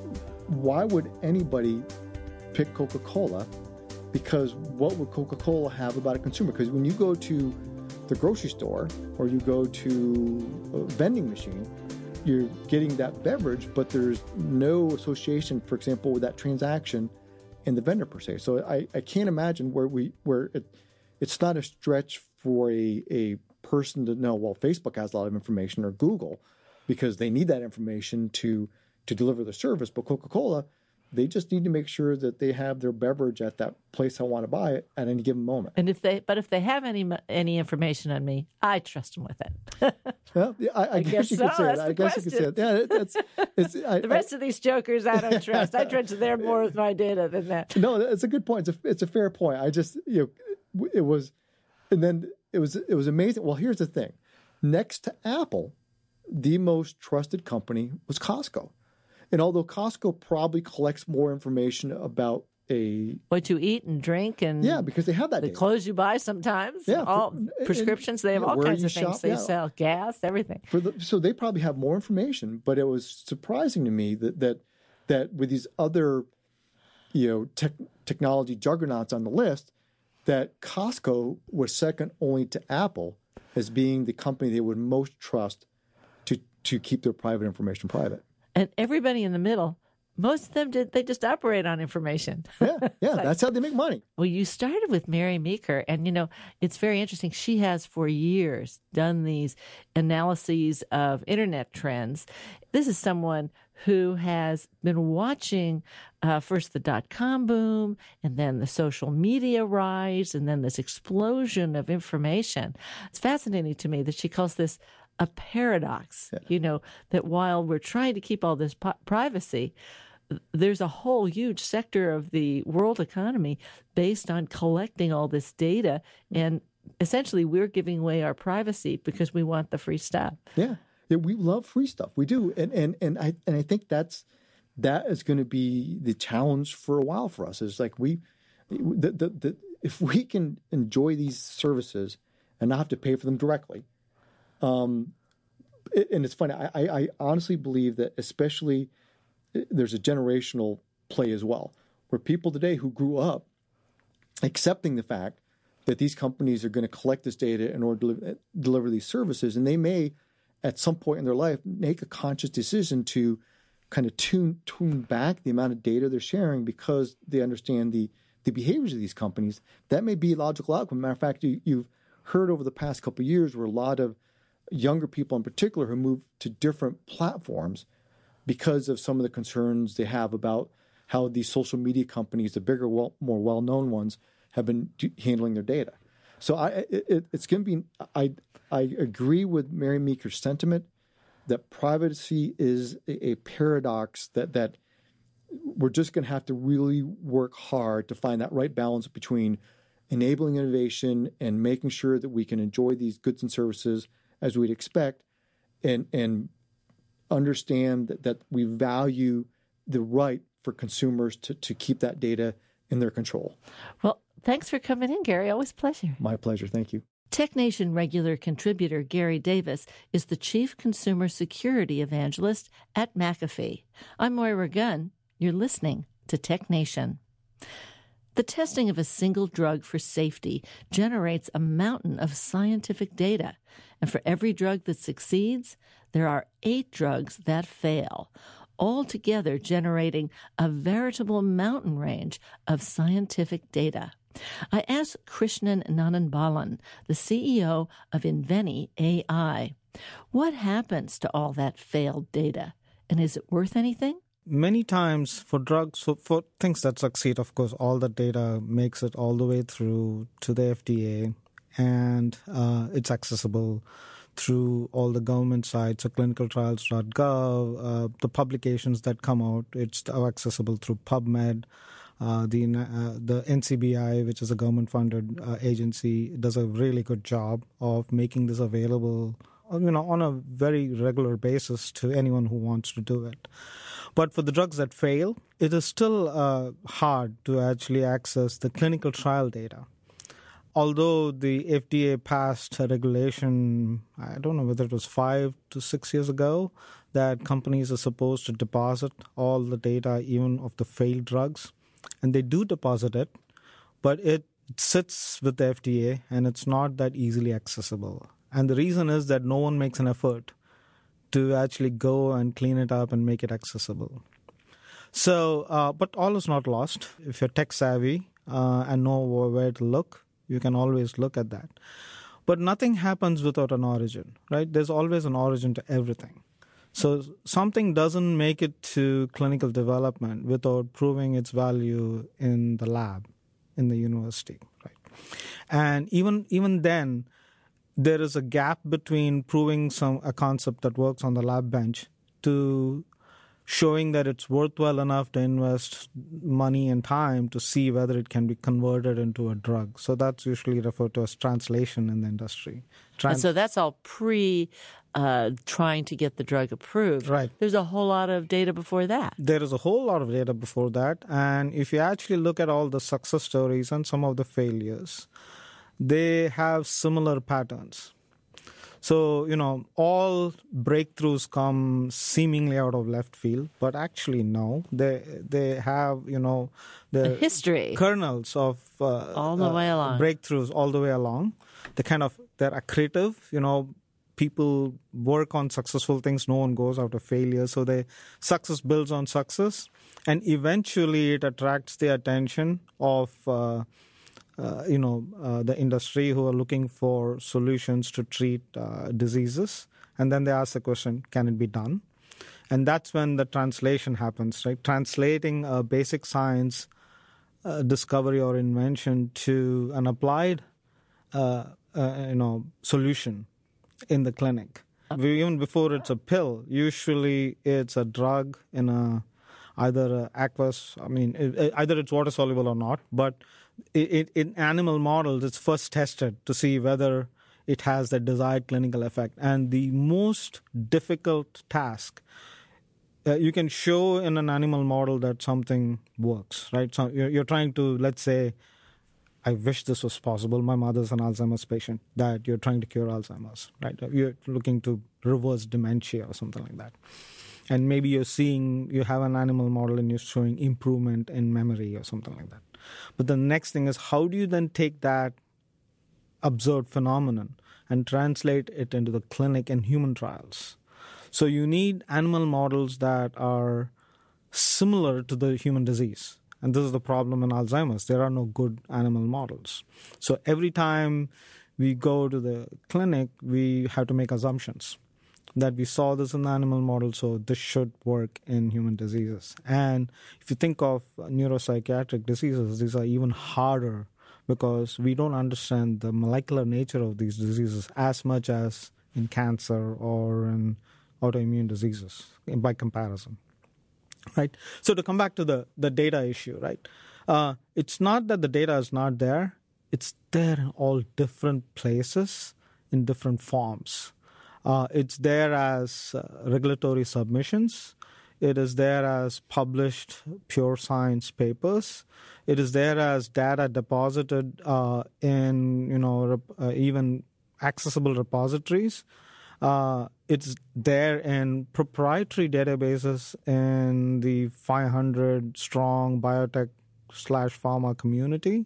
[SPEAKER 6] why would anybody pick Coca-Cola? Because what would Coca-Cola have about a consumer? Because when you go to the grocery store or you go to a vending machine, you're getting that beverage, but there's no association, for example, with that transaction in the vendor per se. So I, I can't imagine where we where it, it's not a stretch for a, a person to know, well, Facebook has a lot of information, or Google, because they need that information to to deliver the service. But Coca-Cola, they just need to make sure that they have their beverage at that place I want to buy it at any given moment.
[SPEAKER 1] And if they, but if they have any any information on me, I trust them with it.
[SPEAKER 6] Well, yeah, I, I, I guess, guess you
[SPEAKER 1] so.
[SPEAKER 6] could say
[SPEAKER 1] That's
[SPEAKER 6] it. I
[SPEAKER 1] the
[SPEAKER 6] guess
[SPEAKER 1] question.
[SPEAKER 6] you could say it. Yeah, it's, it's, I,
[SPEAKER 1] the rest I, of these jokers, I don't trust. I trust them more with my data than that.
[SPEAKER 6] No, it's a good point. It's a, it's a fair point. I just, you know, it was, and then it was, it was amazing. Well, here's the thing: next to Apple, the most trusted company was Costco. And although Costco probably collects more information about a
[SPEAKER 1] what you eat and drink, and
[SPEAKER 6] yeah, because they have that
[SPEAKER 1] the
[SPEAKER 6] data.
[SPEAKER 1] clothes you buy sometimes,
[SPEAKER 6] yeah,
[SPEAKER 1] all
[SPEAKER 6] and,
[SPEAKER 1] prescriptions, they have
[SPEAKER 6] yeah,
[SPEAKER 1] all kinds of things
[SPEAKER 6] shop,
[SPEAKER 1] they
[SPEAKER 6] yeah.
[SPEAKER 1] sell, gas, everything.
[SPEAKER 6] For the, so they probably have more information. But it was surprising to me that that that with these other, you know, tech, technology juggernauts on the list, that Costco was second only to Apple as being the company they would most trust to to keep their private information private.
[SPEAKER 1] And everybody in the middle, most of them did, they just operate on information.
[SPEAKER 6] Yeah, yeah,
[SPEAKER 1] like,
[SPEAKER 6] that's how they make money.
[SPEAKER 1] Well, you started with Mary Meeker, and, you know, it's very interesting. She has for years done these analyses of internet trends. This is someone who has been watching uh, first the dot-com boom, and then the social media rise, and then this explosion of information. It's fascinating to me that she calls this a paradox, yeah. you know, that while we're trying to keep all this po- privacy, there's a whole huge sector of the world economy based on collecting all this data. And essentially, we're giving away our privacy because we want the free stuff.
[SPEAKER 6] Yeah. Yeah, we love free stuff. We do. And and and I and I think that's that is going to be the challenge for a while for us. Is like we the the, the if we can enjoy these services and not have to pay for them directly, um, it, and it's funny, I, I honestly believe that especially there's a generational play as well, where people today who grew up accepting the fact that these companies are going to collect this data in order to deliver, deliver these services, and they may, at some point in their life, make a conscious decision to kind of tune tune back the amount of data they're sharing because they understand the the behaviors of these companies. That may be a logical outcome. Matter of fact, you, you've heard over the past couple of years where a lot of younger people in particular who move to different platforms because of some of the concerns they have about how these social media companies, the bigger, well, more well-known ones, have been do- handling their data. So I, it, it's going to be, I, I agree with Mary Meeker's sentiment that privacy is a, a paradox that, that we're just going to have to really work hard to find that right balance between enabling innovation and making sure that we can enjoy these goods and services as we'd expect, and and understand that, that we value the right for consumers to, to keep that data in their control.
[SPEAKER 1] Well, thanks for coming in, Gary. Always a pleasure.
[SPEAKER 6] My pleasure. Thank you.
[SPEAKER 1] TechNation regular contributor Gary Davis is the Chief Consumer Security Evangelist at McAfee. I'm Moira Gunn. You're listening to TechNation. The testing of a single drug for safety generates a mountain of scientific data. And for every drug that succeeds, there are eight drugs that fail, altogether generating a veritable mountain range of scientific data. I asked Krishnan Nananbalan, the C E O of Inveni A I, what happens to all that failed data, and is it worth anything?
[SPEAKER 7] Many times for drugs, so for things that succeed, of course, all the data makes it all the way through to the F D A, and uh, it's accessible through all the government sites, so clinical trials dot gov, uh, the publications that come out, it's accessible through PubMed. Uh, the uh, the N C B I, which is a government-funded uh, agency, does a really good job of making this available, you know, on a very regular basis to anyone who wants to do it. But for the drugs that fail, it is still uh, hard to actually access the clinical trial data. Although the F D A passed a regulation, I don't know whether it was five to six years ago, that companies are supposed to deposit all the data, even of the failed drugs. And they do deposit it, but it sits with the F D A and it's not that easily accessible. And the reason is that no one makes an effort to actually go and clean it up and make it accessible. So, uh, but all is not lost. If you're tech savvy uh, and know where to look, you can always look at that. But nothing happens without an origin, right? There's always an origin to everything. So something doesn't make it to clinical development without proving its value in the lab, in the university, right? And even even then, there is a gap between proving some a concept that works on the lab bench to showing that it's worthwhile enough to invest money and time to see whether it can be converted into a drug. So that's usually referred to as translation in the industry. Trans-
[SPEAKER 1] and so that's all pre uh, trying to get the drug approved.
[SPEAKER 7] Right.
[SPEAKER 1] There's a whole lot of data before that.
[SPEAKER 7] There is a whole lot of data before that. And if you actually look at all the success stories and some of the failures, they have similar patterns. So, you know, all breakthroughs come seemingly out of left field, but actually no. They they have, you know, the
[SPEAKER 1] a history,
[SPEAKER 7] kernels of uh,
[SPEAKER 1] all the
[SPEAKER 7] uh,
[SPEAKER 1] way along.
[SPEAKER 7] breakthroughs all the way along. They kind of, they're accretive, you know, people work on successful things, no one goes out of failure. So they success builds on success, and eventually it attracts the attention of uh, Uh, you know, uh, the industry who are looking for solutions to treat uh, diseases. And then they ask the question, can it be done? And that's when the translation happens, right? Translating a basic science uh, discovery or invention to an applied, uh, uh, you know, solution in the clinic. Even before it's a pill, usually it's a drug in a either a aqueous, I mean, it, either it's water soluble or not, but it, it, in animal models, it's first tested to see whether it has the desired clinical effect. And the most difficult task, uh, you can show in an animal model that something works, right? So you're, you're trying to, let's say, I wish this was possible. My mother's an Alzheimer's patient, that you're trying to cure Alzheimer's, right? You're looking to reverse dementia or something like that. And maybe you're seeing, you have an animal model and you're showing improvement in memory or something like that. But the next thing is, how do you then take that observed phenomenon and translate it into the clinic and human trials? So you need animal models that are similar to the human disease. And this is the problem in Alzheimer's. There are no good animal models. So every time we go to the clinic, we have to make assumptions that we saw this in the animal model, so this should work in human diseases. And if you think of neuropsychiatric diseases, these are even harder because we don't understand the molecular nature of these diseases as much as in cancer or in autoimmune diseases by comparison. Right. So to come back to the, the data issue, right? Uh, it's not that the data is not there. It's there in all different places in different forms. Uh, it's there as uh, regulatory submissions. It is there as published pure science papers. It is there as data deposited uh, in, you know, rep- uh, even accessible repositories. Uh, it's there in proprietary databases in the five hundred strong biotech slash pharma community.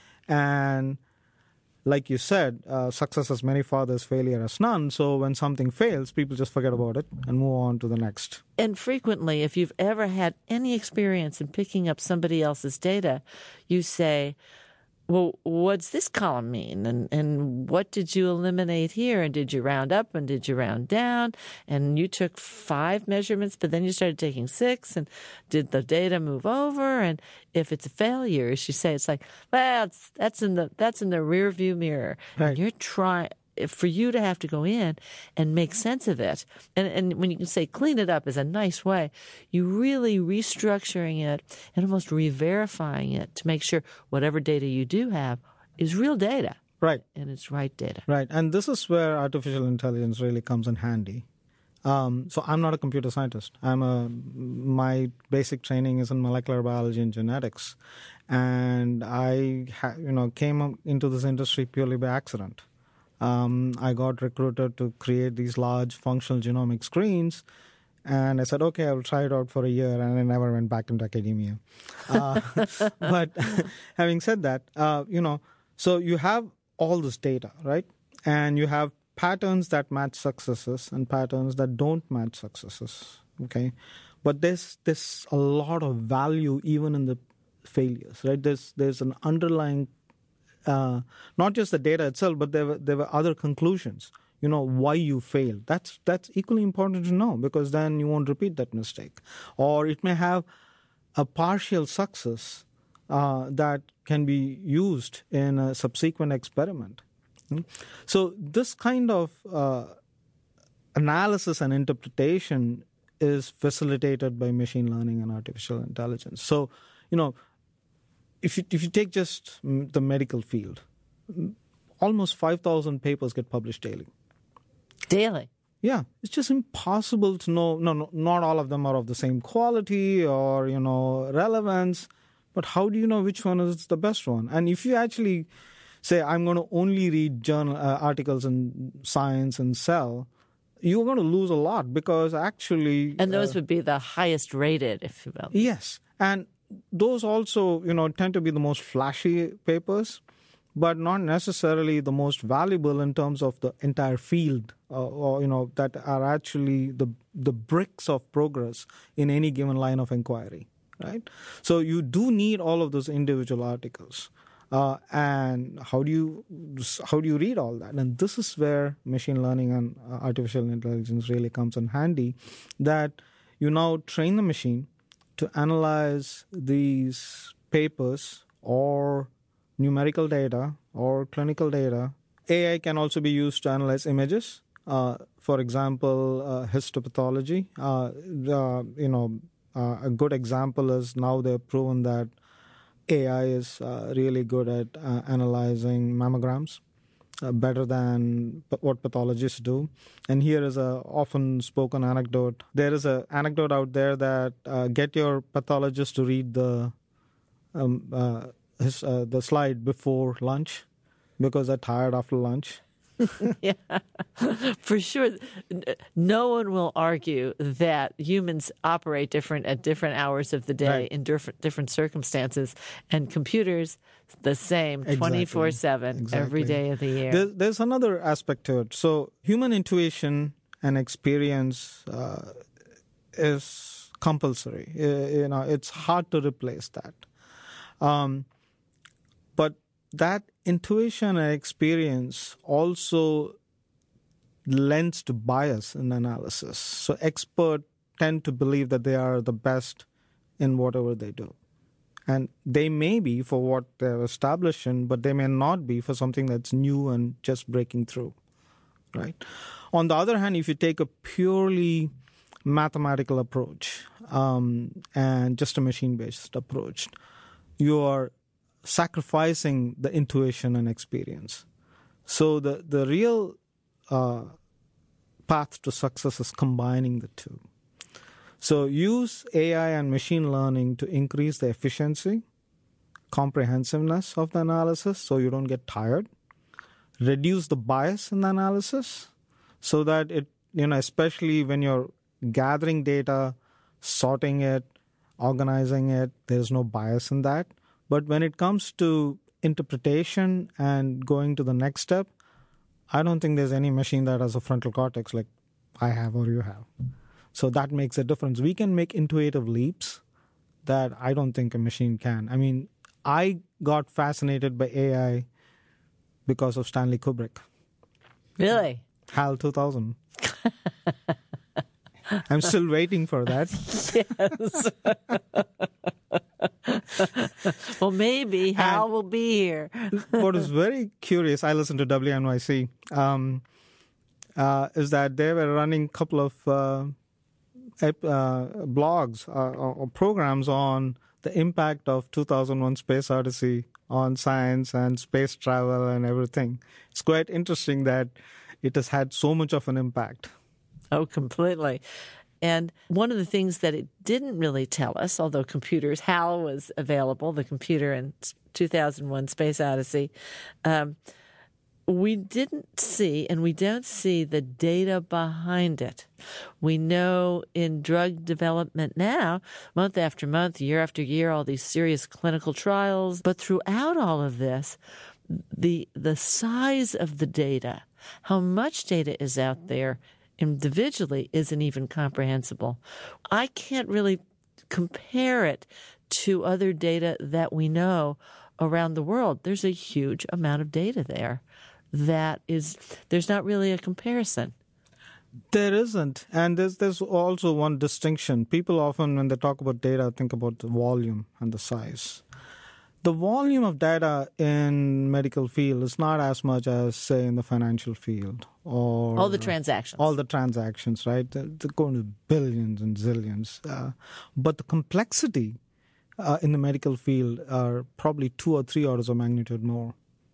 [SPEAKER 7] And like you said, uh, success has many fathers, failure has none. So when something fails, people just forget about it and move on to the next.
[SPEAKER 1] And frequently, if you've ever had any experience in picking up somebody else's data, you say, well, what's this column mean? And and what did you eliminate here? And did you round up and did you round down? And you took five measurements, but then you started taking six. And did the data move over? And if it's a failure, as you say, it's like, well, it's, that's in the that's in the rear view mirror.
[SPEAKER 7] Right.
[SPEAKER 1] And you're trying for you to have to go in and make sense of it. And and when you can say clean it up is a nice way, you really restructuring it and almost re-verifying it to make sure whatever data you do have is real data.
[SPEAKER 7] Right.
[SPEAKER 1] And it's right data.
[SPEAKER 7] Right. And this is where artificial intelligence really comes in handy. Um, so I'm not a computer scientist. I'm a my basic training is in molecular biology and genetics, and I ha, you know came into this industry purely by accident. Um, I got recruited to create these large functional genomic screens, and I said, okay, I will try it out for a year, and I never went back into academia. Uh, but having said that, uh, you know, so you have all this data, right? And you have patterns that match successes and patterns that don't match successes, okay? But there's there's a lot of value even in the failures, right? There's there's an underlying Uh, not just the data itself, but there were there were other conclusions. You know why you failed. That's that's equally important to know, because then you won't repeat that mistake. Or it may have a partial success uh, that can be used in a subsequent experiment. So this kind of uh, analysis and interpretation is facilitated by machine learning and artificial intelligence. So you know. If you, if you take just the medical field, almost five thousand papers get published daily.
[SPEAKER 1] Daily?
[SPEAKER 7] Yeah. It's just impossible to know. No, no, not all of them are of the same quality or, you know, relevance. But how do you know which one is the best one? And if you actually say, I'm going to only read journal uh, articles in Science and Cell, you're going to lose a lot because actually...
[SPEAKER 1] And those
[SPEAKER 7] uh,
[SPEAKER 1] would be the highest rated, if you will.
[SPEAKER 7] Yes. And those also, you know, tend to be the most flashy papers, but not necessarily the most valuable in terms of the entire field, uh, or you know, that are actually the the bricks of progress in any given line of inquiry, right? So you do need all of those individual articles, uh, and how do you how do you read all that? And this is where machine learning and uh, artificial intelligence really comes in handy. That you now train the machine to analyze these papers or numerical data or clinical data. A I can also be used to analyze images. Uh, for example, uh, histopathology. Uh, uh, you know, uh, a good example is now they've proven that A I is uh, really good at uh, analyzing mammograms. Uh, better than p- what pathologists do. And here is a often spoken anecdote. There is an anecdote out there that uh, get your pathologist to read the um, uh, his, uh, the slide before lunch because they're tired after lunch.
[SPEAKER 1] Yeah, for sure. No one will argue that humans operate different at different hours of the day
[SPEAKER 7] Right.
[SPEAKER 1] in different different circumstances, and computers the same, twenty-four seven,
[SPEAKER 7] Exactly.
[SPEAKER 1] every day of the year.
[SPEAKER 7] There's, there's another aspect to it. So human intuition and experience uh, is compulsory. Uh, you know, it's hard to replace that. Um, but that intuition and experience also lends to bias in analysis. So experts tend to believe that they are the best in whatever they do. And they may be for what they're establishing, but they may not be for something that's new and just breaking through, right? On the other hand, if you take a purely mathematical approach um, and just a machine-based approach, you are sacrificing the intuition and experience. So the, the real uh, path to success is combining the two. So use A I and machine learning to increase the efficiency, comprehensiveness of the analysis so you don't get tired. Reduce the bias in the analysis so that it, you know, especially when you're gathering data, sorting it, organizing it, there's no bias in that. But when it comes to interpretation and going to the next step, I don't think there's any machine that has a frontal cortex like I have or you have. So that makes a difference. We can make intuitive leaps that I don't think a machine can. I mean, I got fascinated by A I because of Stanley Kubrick.
[SPEAKER 1] Really?
[SPEAKER 7] HAL two thousand. I'm still waiting for that.
[SPEAKER 1] Yes. Well, maybe Hal
[SPEAKER 7] And
[SPEAKER 1] will be here.
[SPEAKER 7] What is very curious, I listen to W N Y C, um, uh, is that they were running a couple of uh, ep- uh, blogs uh, or, or programs on the impact of two thousand one Space Odyssey on science and space travel and everything. It's quite interesting that it has had so much of an impact.
[SPEAKER 1] Oh, completely. And one of the things that it didn't really tell us, although computers, HAL was available, the computer in two thousand one Space Odyssey, um, we didn't see, and we don't see the data behind it. We know in drug development now, month after month, year after year, all these serious clinical trials. But throughout all of this, the the size of the data, how much data is out there individually isn't even comprehensible. I can't really compare it to other data that we know around the world. There's a huge amount of data there that is, there's not really a comparison.
[SPEAKER 7] There isn't. And there's, there's also one distinction. People often, when they talk about data, think about the volume and the size. The volume of data in medical field is not as much as, say, in the financial field. Or
[SPEAKER 1] all the transactions.
[SPEAKER 7] All the transactions, right? They're, they're going to billions and zillions. Uh, but the complexity uh, in the medical field are probably two or three orders of magnitude more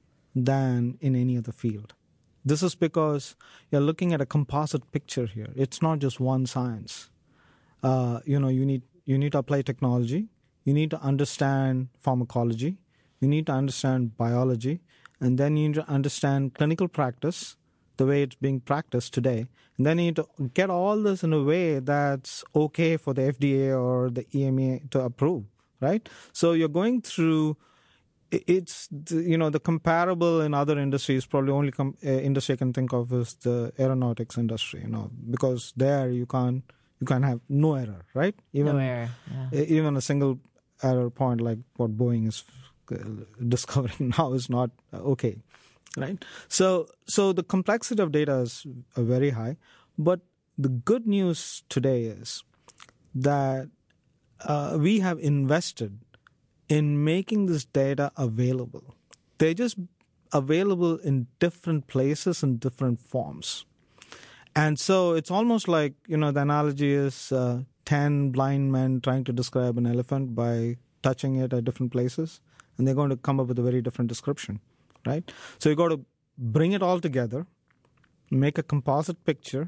[SPEAKER 7] than in any other field. This is because you're looking at a composite picture here. It's not just one science. Uh, you know, you need you need to apply technology. You need to understand pharmacology. You need to understand biology. And then you need to understand clinical practice, the way it's being practiced today. And then you need to get all this in a way that's okay for the F D A or the E M A to approve, right? So you're going through, it's, you know, the comparable in other industries, probably only com- uh, industry I can think of is the aeronautics industry, you know, because there you can't, you can't have no error, right? Even,
[SPEAKER 1] no error, yeah.
[SPEAKER 7] Even a single error point like what Boeing is discovering now is not okay, right? So, so the complexity of data is very high. But the good news today is that uh, we have invested in making this data available. They're just available in different places in different forms. And so it's almost like, you know, the analogy is uh, ten blind men trying to describe an elephant by touching it at different places, and they're going to come up with a very different description, right? So you got to bring it all together, make a composite picture,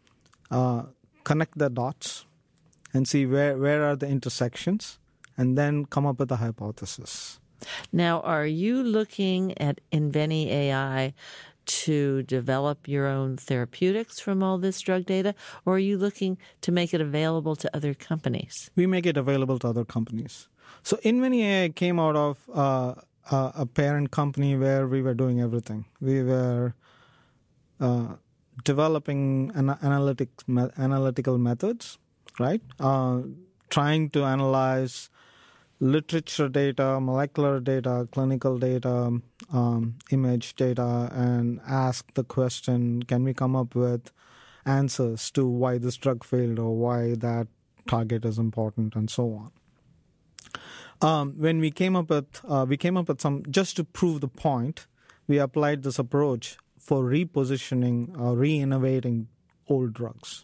[SPEAKER 7] uh, connect the dots, and see where, where are the intersections, and then come up with a hypothesis.
[SPEAKER 1] Now, are you looking at Inveni A I to develop your own therapeutics from all this drug data, or are you looking to make it available to other companies?
[SPEAKER 7] We make it available to other companies. So Inveni A I came out of uh, uh, a parent company where we were doing everything. We were uh, developing an analytics me- analytical methods, right? Uh, trying to analyze literature data, molecular data, clinical data, um, image data, and ask the question, can we come up with answers to why this drug failed or why that target is important, and so on. Um, when we came up with, uh, we came up with some, just to prove the point, we applied this approach for repositioning or re-innovating old drugs.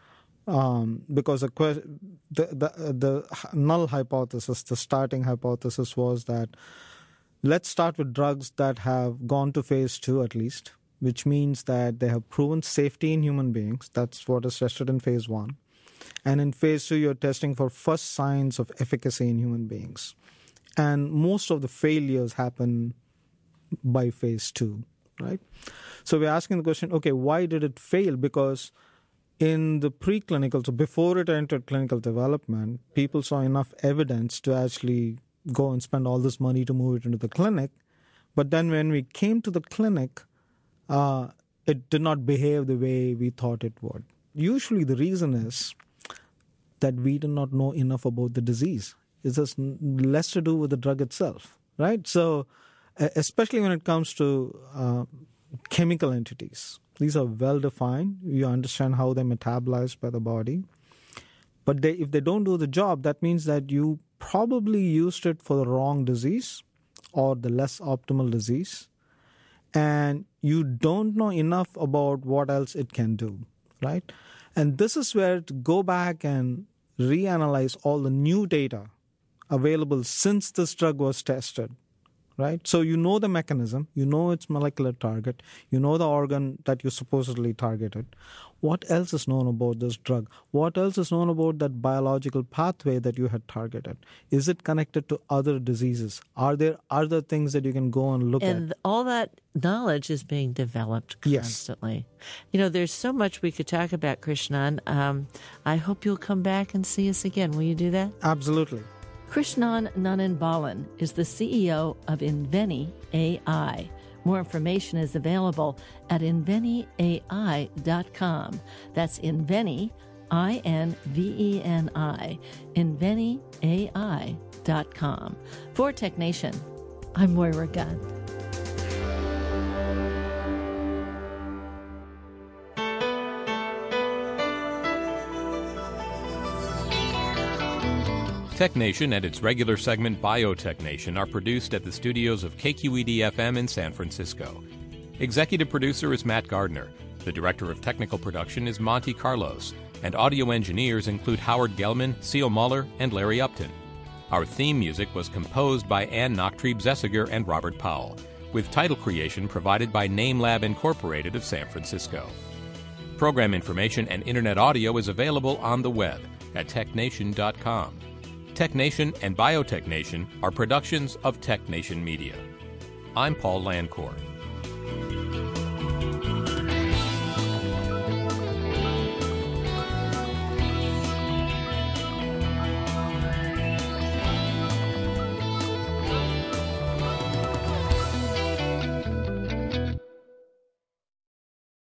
[SPEAKER 7] Um, because the, the the the null hypothesis, the starting hypothesis was that let's start with drugs that have gone to phase two at least, which means that they have proven safety in human beings. That's what is tested in phase one. And in phase two, you're testing for first signs of efficacy in human beings. And most of the failures happen by phase two, right? So we're asking the question, okay, why did it fail? Because in the preclinical, so before it entered clinical development, people saw enough evidence to actually go and spend all this money to move it into the clinic. But then when we came to the clinic, uh, it did not behave the way we thought it would. Usually the reason is that we do not know enough about the disease. It has less to do with the drug itself, right? So especially when it comes to uh, chemical entities, these are well-defined. You understand how they're metabolized by the body. But they, if they don't do the job, that means that you probably used it for the wrong disease or the less optimal disease. And you don't know enough about what else it can do, right? And this is where to go back and reanalyze all the new data available since this drug was tested. Right? So you know the mechanism, you know its molecular target, you know the organ that you supposedly targeted. What else is known about this drug? What else is known about that biological pathway that you had targeted? Is it connected to other diseases? Are there other things that you can go and look
[SPEAKER 1] and
[SPEAKER 7] at?
[SPEAKER 1] And all that knowledge is being developed constantly. Yes. You know, there's so much we could talk about, Krishnan. Um, I hope you'll come back and see us again. Will you do that?
[SPEAKER 7] Absolutely.
[SPEAKER 1] Krishnan Nannan-Balan is the C E O of Inveni A I. More information is available at inveni A I dot com. That's Inveni, I N V E N I, inveni A I dot com. For Tech Nation, I'm Moira Gunn.
[SPEAKER 2] Tech Nation and its regular segment Biotech Nation are produced at the studios of K Q E D F M in San Francisco. Executive producer is Matt Gardner. The director of technical production is Monty Carlos. And audio engineers include Howard Gelman, Seal Muller, and Larry Upton. Our theme music was composed by Ann Nachtrieb-Zessiger and Robert Powell, with title creation provided by NameLab Incorporated of San Francisco. Program information and internet audio is available on the web at tech nation dot com. Tech Nation and Biotech Nation are productions of Tech Nation Media. I'm Paul Landcourt.